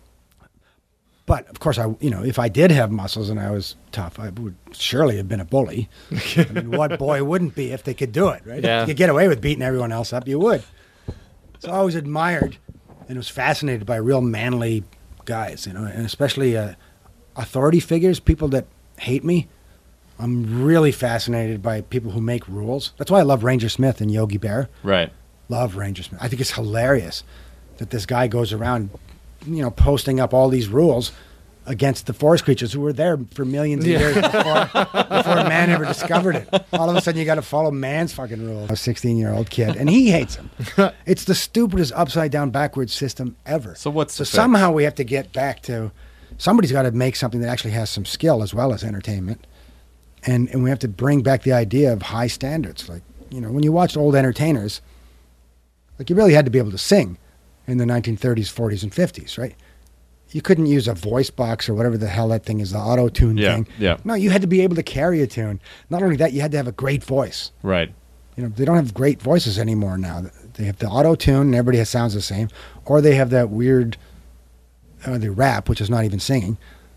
But, of course, I, you know, if I did have muscles and I was tough, I would surely have been a bully. I mean, what boy wouldn't be if they could do it, right? Yeah. If you could get away with beating everyone else up, you would. So I always admired and was fascinated by real manly guys, you know, and especially uh, authority figures, people that hate me. I'm really fascinated by people who make rules. That's why I love Ranger Smith and Yogi Bear. Right. Love Ranger Smith. I think it's hilarious that this guy goes around, you know, posting up all these rules against the forest creatures who were there for millions of Yeah. years before, before man ever discovered it. All of a sudden, you got to follow man's fucking rules. A sixteen-year-old kid, and he hates them. It's the stupidest upside-down, backwards system ever. So what's so the fix? somehow we have to get back to somebody's got to make something that actually has some skill as well as entertainment, and and we have to bring back the idea of high standards. Like, you know, when you watched old entertainers, like you really had to be able to sing in the nineteen thirties, forties, and fifties, right? You couldn't use a voice box or whatever the hell that thing is, the auto-tune Yeah, thing. yeah. No, you had to be able to carry a tune. Not only that, you had to have a great voice. Right. You know, they don't have great voices anymore now. They have the auto-tune and everybody has, sounds the same. Or they have that weird, uh, the rap, which is not even singing.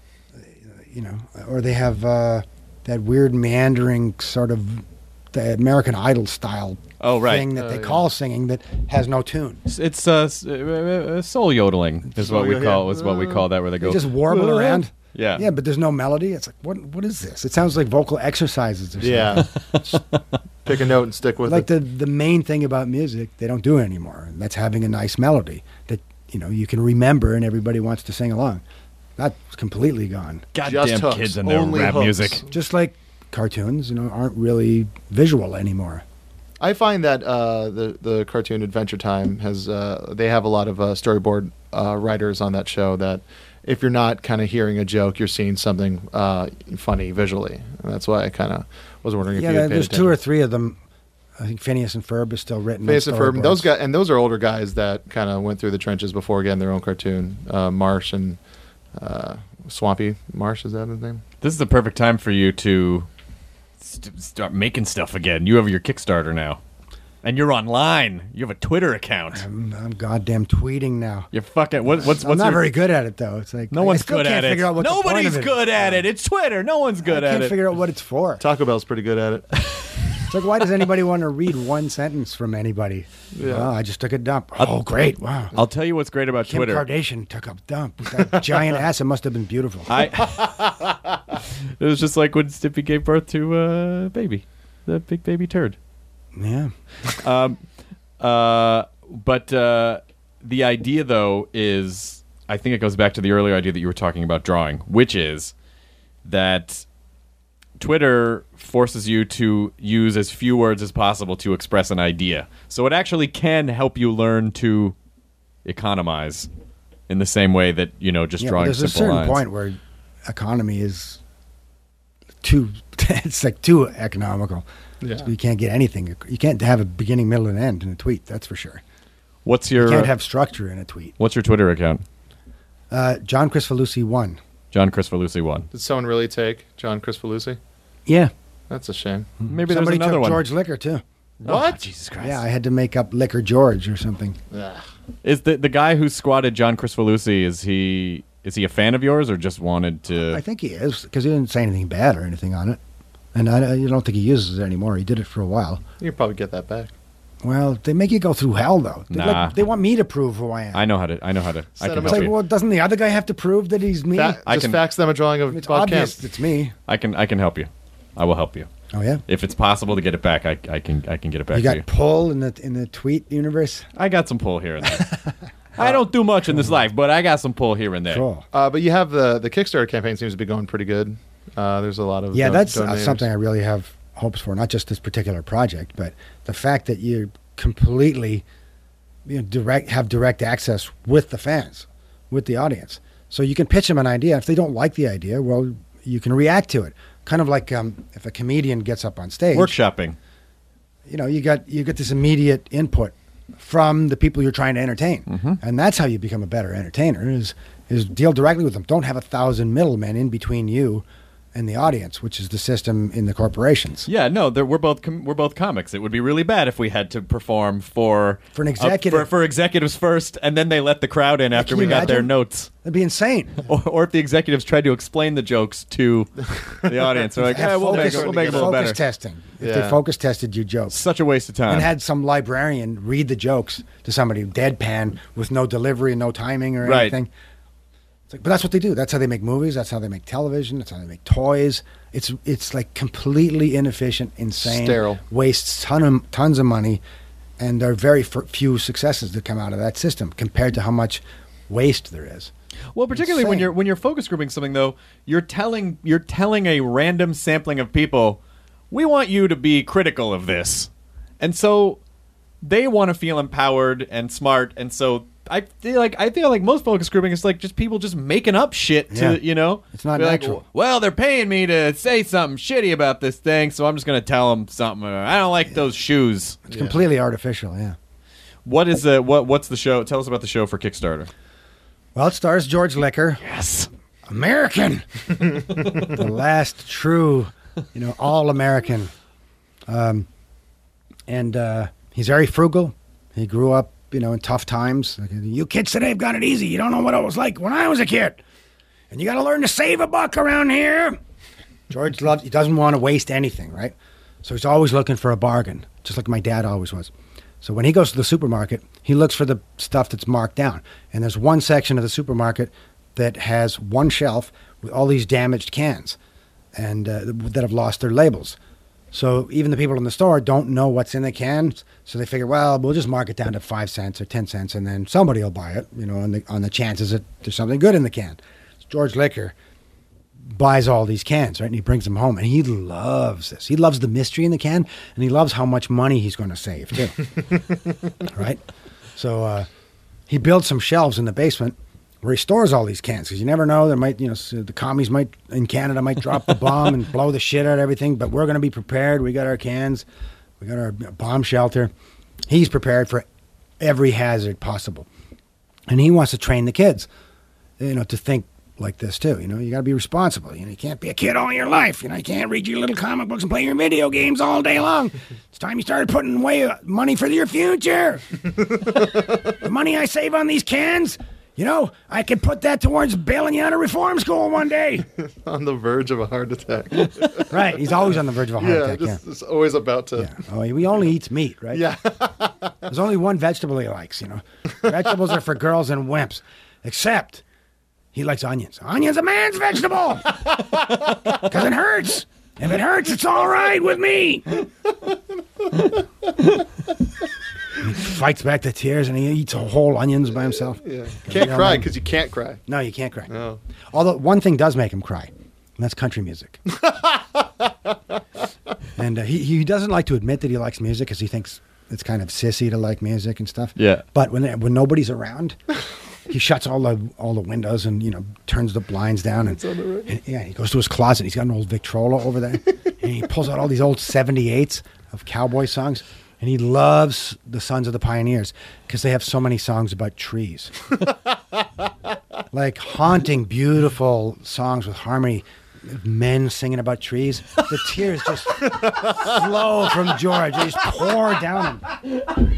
You know, or they have uh, that weird meandering sort of the American Idol style Oh, right. thing that Oh, they yeah. call singing that has no tune. It's, it's uh, s- uh, uh, soul yodeling is what Soul we yo- call yeah. is what we call that, where they They go just warble "Uh," around. Yeah. Yeah, but there's no melody. It's like, what? What is this? It sounds like vocal exercises or something. Yeah. Just pick a note and stick with Like it. the the main thing about music, they don't do it anymore. And that's having a nice melody that, you know, you can remember and everybody wants to sing along. That's completely gone. Goddamn Just hooks, kids and their only rap hooks. music. Just like cartoons, you know, aren't really visual anymore. I find that uh, the the cartoon Adventure Time has uh, they have a lot of uh, storyboard uh, writers on that show that if you're not kind of hearing a joke, you're seeing something uh, funny visually, and that's why I kind of was wondering if Yeah, you had there- paid there's attention. two or three of them. I think Phineas and Ferb is still written. Phineas on and Ferb, those storyboards. guys, and those are older guys that kind of went through the trenches before getting their own cartoon. Uh, Marsh and uh, Swampy Marsh, is that his name? This is the perfect time for you to st- start making stuff again. You have your Kickstarter now, and you're online. You have a Twitter account. I'm, I'm goddamn tweeting now. You're fucking. What, what's I'm what's not your, very good at it though. It's like No I one's still good can't at it. figure out what the point Nobody's of it good is. at it. It's Twitter. No one's good I at can't it. figure out what it's for. Taco Bell's pretty good at it. It's like, why does anybody want to read one sentence from anybody? Yeah. Oh, I just took a dump. Oh, great! Wow. I'll tell you what's great about Kim Twitter. Kardashian took a dump. With that giant ass. It must have been beautiful. I. It was just like when Stimpy gave birth to a baby, the big baby turd. yeah. Um, uh, but uh, the idea, though, is I think it goes back to the earlier idea that you were talking about drawing, which is that Twitter forces you to use as few words as possible to express an idea. So it actually can help you learn to economize in the same way that, you know, just Yeah, but drawing there's a simple certain lines. point where economy is too. It's like too economical. Yeah. So you can't get anything. You can't have a beginning, middle, and end in a tweet. That's for sure. What's You your can't have structure in a tweet. What's your Twitter account? Uh, John Chrisfalusi one. John Chrisfalusi one. Did someone really take John Chrisfalusi? Yeah. That's a shame. Maybe Somebody there's another took one. George Liquor too. What? Oh, Jesus Christ. Yeah, I had to make up Liquor George or something. Ugh. Is the the guy who squatted John Chrisfalusi, is he is he a fan of yours or just wanted to I think he is because he didn't say anything bad or anything on it, and I, I don't think he uses it anymore. He did it for a while. You can probably get that back. Well, they make you go through hell though. They, Nah. like, they want me to prove who I am. I know how to I know how to I Set can him It's help like, you. well, doesn't the other guy have to prove that he's me? Fa- I just can- fax them a drawing of It's Bob obvious Kemp. it's me. I can I can help you. I will help you. Oh yeah. If it's possible to get it back, I, I can I can get it back You to got you. pull in the in the tweet universe. I got some pull here and there. I don't do much in this life, but I got some pull here and there. Cool. Uh, but you have the the Kickstarter campaign seems to be going pretty good. Uh, there's a lot of Yeah, don- that's uh, donators. something I really have hopes for. Not just this particular project, but the fact that you completely, you know, direct have direct access with the fans, with the audience. So you can pitch them an idea. If they don't like the idea, well, you can react to it. Kind of like um, if a comedian gets up on stage, Workshopping. you know, you got you get this immediate input from the people you're trying to entertain, Mm-hmm. and that's how you become a better entertainer. Is is deal directly with them. Don't have a thousand middlemen in between you and the audience, which is the system in the corporations. Yeah, no, they're- we're both com- we're both comics. It would be really bad if we had to perform for For an uh, executive. for, for executives first, and then they let the crowd in after can we you got their imagine? notes. That'd be insane. Or, or if the executives tried to explain the jokes to the audience, they're like, Have yeah, we'll make, focus, it- we'll make it a little focus better. testing. If Yeah. they focus tested your jokes. Such a waste of time. And had some librarian read the jokes to somebody deadpan with no delivery and no timing or Right. anything. It's like, but that's what they do. That's how they make movies. That's how they make television. That's how they make toys. It's it's like completely inefficient, insane, Sterile. wastes ton of, tons of money, and there are very f- few successes that come out of that system compared to how much waste there is. Well, particularly when Insane. you're when you're focus grouping something, though, you're telling you're telling a random sampling of people, we want you to be critical of this, and so they want to feel empowered and smart, and so I feel like I feel like most focus grouping is like just people just making up shit to Yeah. you know. It's not Be like, natural. well, they're paying me to say something shitty about this thing, so I'm just gonna tell them something. I don't like those shoes. It's completely artificial, yeah. What is the what? What's the show? Tell us about the show for Kickstarter. Well, it stars George Licker. Yes. American. The last true, you know, all American. Um, and uh, he's very frugal. He grew up, you know, in tough times. Like, you kids today have got it easy. You don't know what it was like when I was a kid. And you got to learn to save a buck around here. George loves, he doesn't want to waste anything, right? So he's always looking for a bargain, just like my dad always was. So when he goes to the supermarket, he looks for the stuff that's marked down. And there's one section of the supermarket that has one shelf with all these damaged cans and uh, that have lost their labels. So even the people in the store don't know what's in the cans. So they figure, well, we'll just mark it down to five cents or ten cents, and then somebody will buy it, you know, on the on the chances that there's something good in the can. So George Licker buys all these cans, right? And he brings them home, and he loves this. He loves the mystery in the can, and he loves how much money he's going to save too. Right? So uh, he builds some shelves in the basement where he stores all these cans, because you never know, there might, you know, s- the commies might in Canada might drop the bomb and blow the shit out of everything. But we're going to be prepared. We got our cans, we got our bomb shelter. He's prepared for every hazard possible, and he wants to train the kids, you know, to think like this too. You know, you got to be responsible. You know, you can't be a kid all your life. You know, you can't read your little comic books and play your video games all day long. It's time you started putting away uh, money for your future. The money I save on these cans, you know, I could put that towards bailing you out of reform school one day. On the verge of a heart attack. Right? He's always on the verge of a heart yeah, attack. just, Yeah. it's always about to. Yeah. Oh, he only eats meat, right? Yeah. There's only one vegetable he likes, you know. Vegetables are for girls and wimps. Except he likes onions. Onions a man's vegetable. Because it hurts. If it hurts, it's all right with me. And he fights back the tears, and he eats whole onions by himself. Yeah. Can't Yeah, cry man. because you can't cry. No, you can't cry. No. Although one thing does make him cry, and that's country music. And uh, he, he doesn't like to admit that he likes music because he thinks it's kind of sissy to like music and stuff. Yeah. But when when nobody's around, he shuts all the all the windows and, you know, turns the blinds down. And, and yeah, he goes to his closet. He's got an old Victrola over there, and he pulls out all these old seventy-eights of cowboy songs. And he loves the Sons of the Pioneers because they have so many songs about trees. Like haunting, beautiful songs with harmony. Men singing about trees. The tears just flow from George. They just pour down him.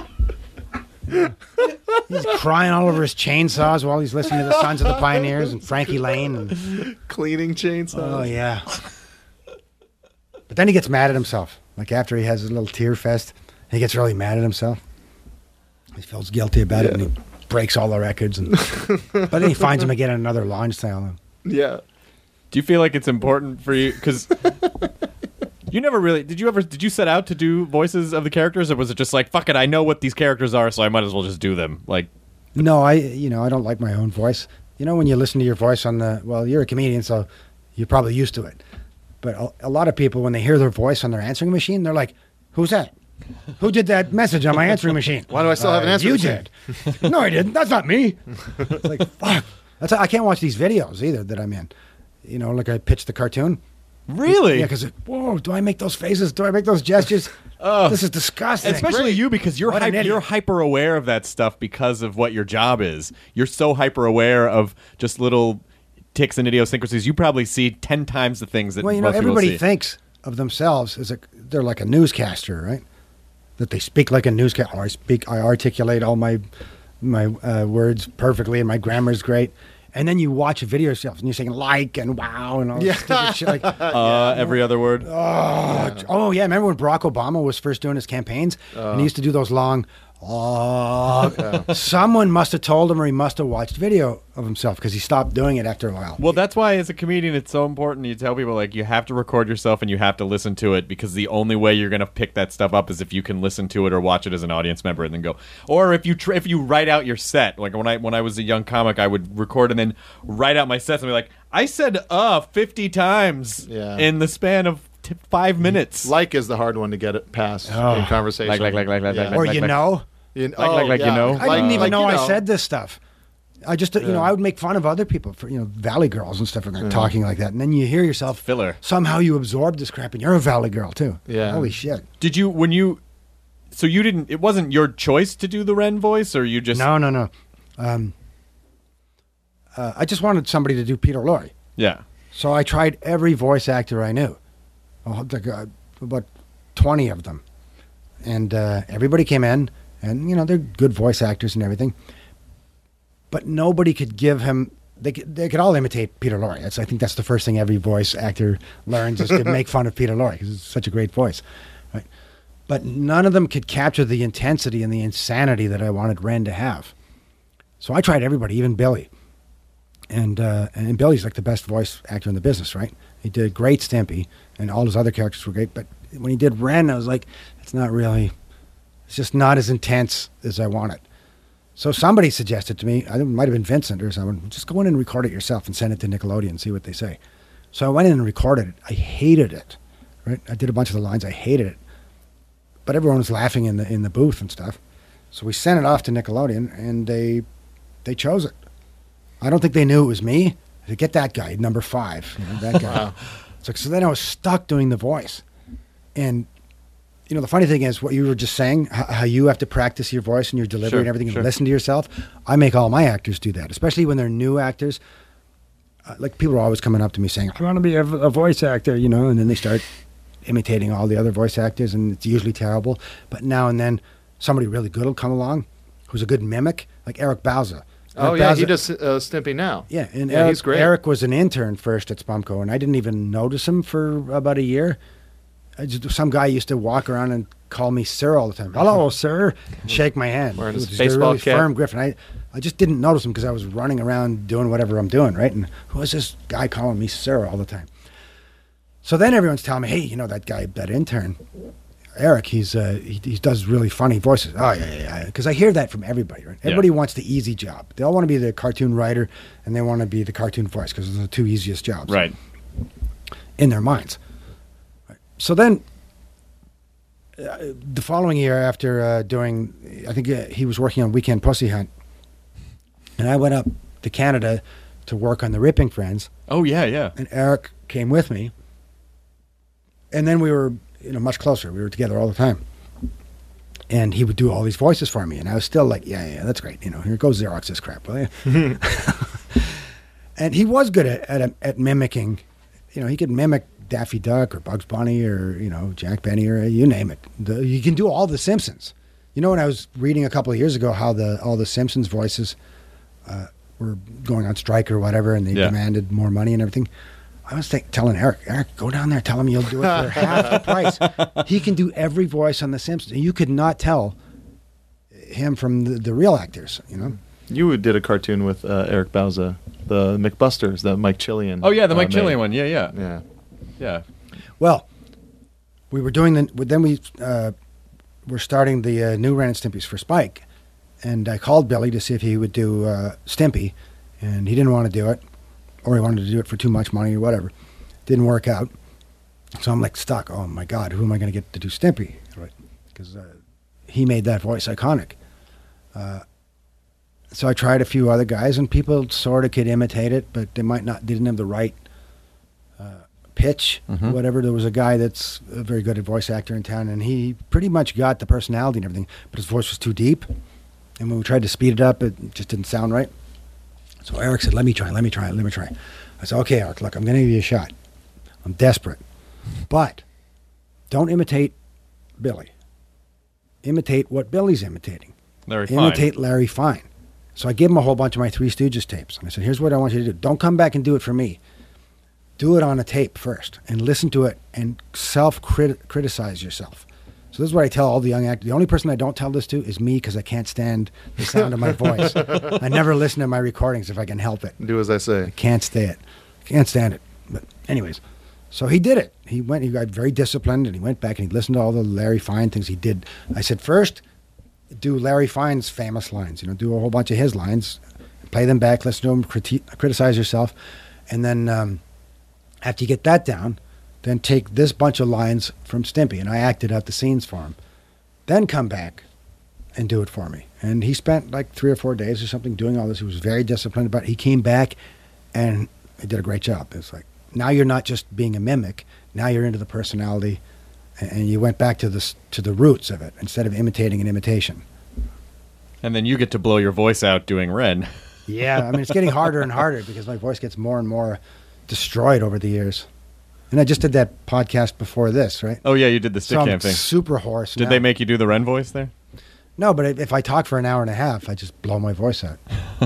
He's crying all over his chainsaws while he's listening to the Sons of the Pioneers and Frankie Lane. And, Cleaning chainsaws. oh, yeah. But then he gets mad at himself. Like after he has his little tear fest, he gets really mad at himself. He feels guilty about it, and he breaks all the records. And but then he finds him again at another launch sale. Yeah. Do you feel like it's important for you? Because you never really did. You ever did you set out to do voices of the characters, or was it just like fuck it? I know what these characters are, so I might as well just do them. Like, No, I you know I don't like my own voice. You know, when you listen to your voice on the well, you're a comedian, so you're probably used to it. But a, a lot of people, when they hear their voice on their answering machine, they're like, "Who's that? Who did that message on my answering machine? Why do I still have an answering you machine?" did. No, I didn't. That's not me. It's like fuck. That's I can't watch these videos either that I'm in. You know, like I pitched the cartoon. really? Yeah, because whoa, do I make those faces? Do I make those gestures? Oh. This is disgusting. Especially you, because you're What an hyper, idiot. you're hyper aware of that stuff because of what your job is. You're so hyper aware of just little ticks and idiosyncrasies. You probably see ten times the things that Well, you know, most people everybody see. thinks of themselves as a they're like a newscaster, right? That they speak like a newscaster. Oh, I speak, I articulate all my my uh, words perfectly, and my grammar's great. And then you watch a video of yourself, and you're saying like and wow and all this stupid shit. Like, Uh, every other word. oh, yeah. oh yeah, remember when Barack Obama was first doing his campaigns, and he used to do those long. Oh, someone must have told him, or he must have watched video of himself because he stopped doing it after a while. Well, that's why as a comedian it's so important. You tell people like you have to record yourself and you have to listen to it because the only way you're going to pick that stuff up is if you can listen to it or watch it as an audience member and then go. Or if you tr- if you write out your set. Like when I when I was a young comic, I would record and then write out my sets and be like, I said uh fifty times Yeah. in the span of t- five minutes. Like is the hard one to get it past Oh. in conversation. Like, like, like, like, like, Yeah. like, or like, you like- know. You- like- like- like, you know? I didn't even like, know, you I said this stuff. I just, you know, I would make fun of other people for, you know, Valley girls and stuff, and they're talking like that. And then you hear yourself, Filler. somehow you absorb this crap, and you're a Valley girl, too. Yeah. Holy shit. Did you when you? So you didn't. It wasn't your choice to do the Ren voice, or you just No, no, no. Um, uh, I just wanted somebody to do Peter Lorre. yeah. So I tried every voice actor I knew, oh, like, uh, about twenty of them. And uh, everybody came in, and, you know, they're good voice actors and everything. But nobody could give him, they could, they could all imitate Peter Lorre. That's, I think that's the first thing every voice actor learns is to make fun of Peter Lorre because it's such a great voice. Right? But none of them could capture the intensity and the insanity that I wanted Ren to have. So I tried everybody, even Billy. And uh, and Billy's like the best voice actor in the business, right? He did great Stimpy, and all his other characters were great. But when he did Ren, I was like, it's not really, it's just not as intense as I want it. So somebody suggested to me, I think it might have been Vincent or someone, just go in and record it yourself and send it to Nickelodeon and see what they say. So I went in and recorded it. I hated it, right? I did a bunch of the lines. I hated it. But everyone was laughing in the in the booth and stuff. So we sent it off to Nickelodeon, and they they chose it. I don't think they knew it was me. I said, get that guy, number five. You know, that guy. So, so then I was stuck doing the voice. And, you know, the funny thing is what you were just saying, how, how you have to practice your voice and your delivery Sure, and everything sure. and listen to yourself. I make all my actors do that, especially when they're new actors. Uh, like, people are always coming up to me saying, I want to be a, a voice actor, you know, and then they start imitating all the other voice actors, and it's usually terrible. But now and then, somebody really good will come along who's a good mimic, like Eric Bauza. Oh Eric yeah, Bauza- he does uh, Stimpy now. Yeah, and Yeah, Eric, he's great. Eric was an intern first at Spumco, and I didn't even notice him for about a year. I just, some guy used to walk around and call me sir all the time. Hello, sir. And shake my hand. Wearing his Which is baseball a really cap. firm grip. And I, I just didn't notice him because I was running around doing whatever I'm doing, right? And who is this guy calling me sir all the time? So then everyone's telling me, hey, you know that guy, that intern, Eric, he's uh, he, he does really funny voices. Oh, yeah, yeah, yeah. Because I hear that from everybody, right? Everybody wants the easy job. They all want to be the cartoon writer, and they want to be the cartoon voice because those are the two easiest jobs. Right. In their minds. Right. So then, uh, the following year after uh, doing, I think uh, he was working on Weekend Pussy Hunt, and I went up to Canada to work on the Ripping Friends, Oh yeah, yeah. and Eric came with me, and then we were, you know, much closer. We were together all the time, and he would do all these voices for me, and I was still like, yeah, yeah, that's great. You know, here goes Xerox this crap, will you? And he was good at, at at mimicking. You know, he could mimic Daffy Duck or Bugs Bunny or, you know, Jack Benny or you name it. The, you can do all the Simpsons. You know, when I was reading a couple of years ago how the all the Simpsons voices uh, were going on strike or whatever, and they Yeah. demanded more money and everything. I was think, telling Eric, Eric, go down there, tell him you'll do it for half the price. He can do every voice on The Simpsons. You could not tell him from the, the real actors, you know? You did a cartoon with uh, Eric Bauza, the McBusters, that Mike Chillian. Oh yeah, the Mike uh, made. Chillian one. Yeah, yeah, Yeah. yeah. Well, we were doing the, then we uh, were starting the uh, new Ren and Stimpy's for Spike. And I called Billy to see if he would do uh, Stimpy, and he didn't want to do it, or he wanted to do it for too much money or whatever. Didn't work out. So I'm like stuck. Oh my God, who am I going to get to do Stimpy? Right? Because uh, he made that voice iconic. Uh, so I tried a few other guys, and people sort of could imitate it, but they might not, didn't have the right uh, pitch, Mhm. whatever. There was a guy that's a very good voice actor in town, and he pretty much got the personality and everything, but his voice was too deep. And when we tried to speed it up, it just didn't sound right. So Eric said, let me try, let me try, let me try. I said, okay, Art, look, I'm going to give you a shot. I'm desperate. But don't imitate Billy. Imitate what Billy's imitating. Larry Fine. Imitate Larry Fine. So I gave him a whole bunch of my Three Stooges tapes. And I said, here's what I want you to do. Don't come back and do it for me. Do it on a tape first and listen to it and self-criticize yourself. So this is what I tell all the young actors. The only person I don't tell this to is me because I can't stand the sound of my voice. I never listen to my recordings if I can help it. Do as I say. I can't stay it. Can't stand it. But anyways, so he did it. He went, he got very disciplined, and he went back and he listened to all the Larry Fine things he did. I said, first, do Larry Fine's famous lines. You know, do a whole bunch of his lines. Play them back, listen to them, criti- criticize yourself. And then um, after you get that down, then take this bunch of lines from Stimpy, and I acted out the scenes for him. Then come back and do it for me. And he spent like three or four days or something doing all this. He was very disciplined about it. He came back, and he did a great job. It's like, now you're not just being a mimic. Now you're into the personality, and, and you went back to the, to the roots of it instead of imitating an imitation. And then you get to blow your voice out doing Ren. Yeah, I mean, it's getting harder and harder because my voice gets more and more destroyed over the years. And I just did that podcast before this, right? Oh, yeah, you did the stick so cam I'm thing. super hoarse Did now. they make you do the Ren voice there? No, but if I talk for an hour and a half, I just blow my voice out.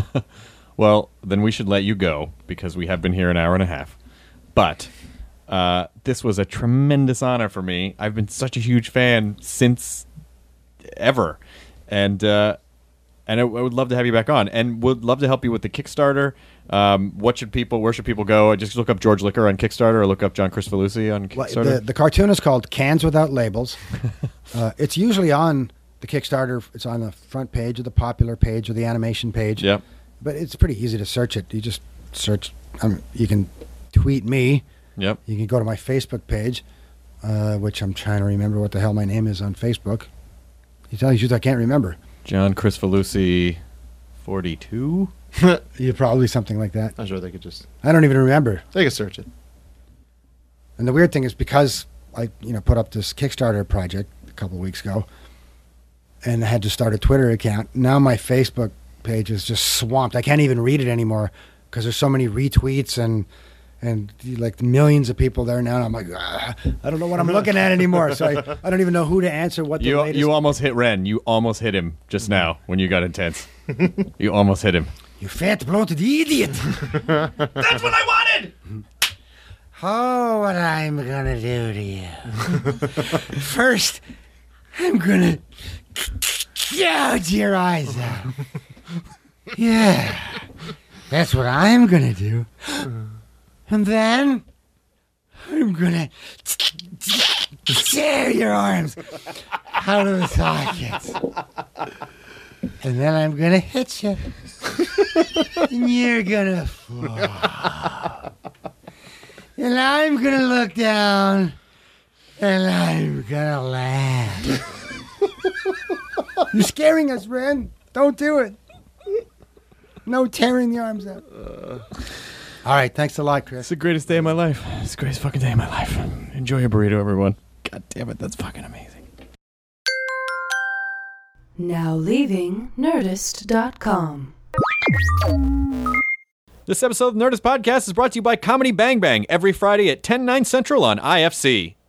Well, then we should let you go because we have been here an hour and a half. But uh, this was a tremendous honor for me. I've been such a huge fan since ever. And uh, and I, I would love to have you back on. And would love to help you with the Kickstarter. Um, what should people, where should people go? Just look up George Liquor on Kickstarter or look up John Christofalusi on Well, Kickstarter. the, the cartoon is called Cans Without Labels. uh, it's usually on the Kickstarter. It's on the front page or the popular page or the animation page. Yep. But it's pretty easy to search it. You just search. Um, you can tweet me. Yep. You can go to my Facebook page, uh, which I'm trying to remember what the hell my name is on Facebook. You tell you truth, I can't remember. John Christofalusi forty-two? Yeah, probably something like that. I'm sure they could just I don't even remember. they could search it. And the weird thing is because I, you know, put up this Kickstarter project a couple of weeks ago, and I had to start a Twitter account. Now my Facebook page is just swamped. I can't even read it anymore because there's so many retweets and and like millions of people there now. And I'm like, ah, I don't know what I'm looking at anymore. So I, I don't even know who to answer. What the You latest. you almost hit Ren. You almost hit him just now when you got intense. You almost hit him. You fat bloated idiot. That's what I wanted! Oh, what I'm gonna do to you. First, I'm gonna gouge your eyes out. Yeah, that's what I'm gonna do. And then, I'm gonna tear your arms out of the sockets. And then I'm gonna hit you. And you're gonna fall. And I'm gonna look down, and I'm gonna laugh. You're scaring us, Ren. Don't do it. No tearing the arms out. Uh, All right, thanks a lot, Chris. It's the greatest day of my life. It's the greatest fucking day of my life. Enjoy your burrito, everyone. God damn it, that's fucking amazing. Now leaving Nerdist dot com. This episode of the Nerdist Podcast is brought to you by Comedy Bang Bang every Friday at ten, nine central on I F C.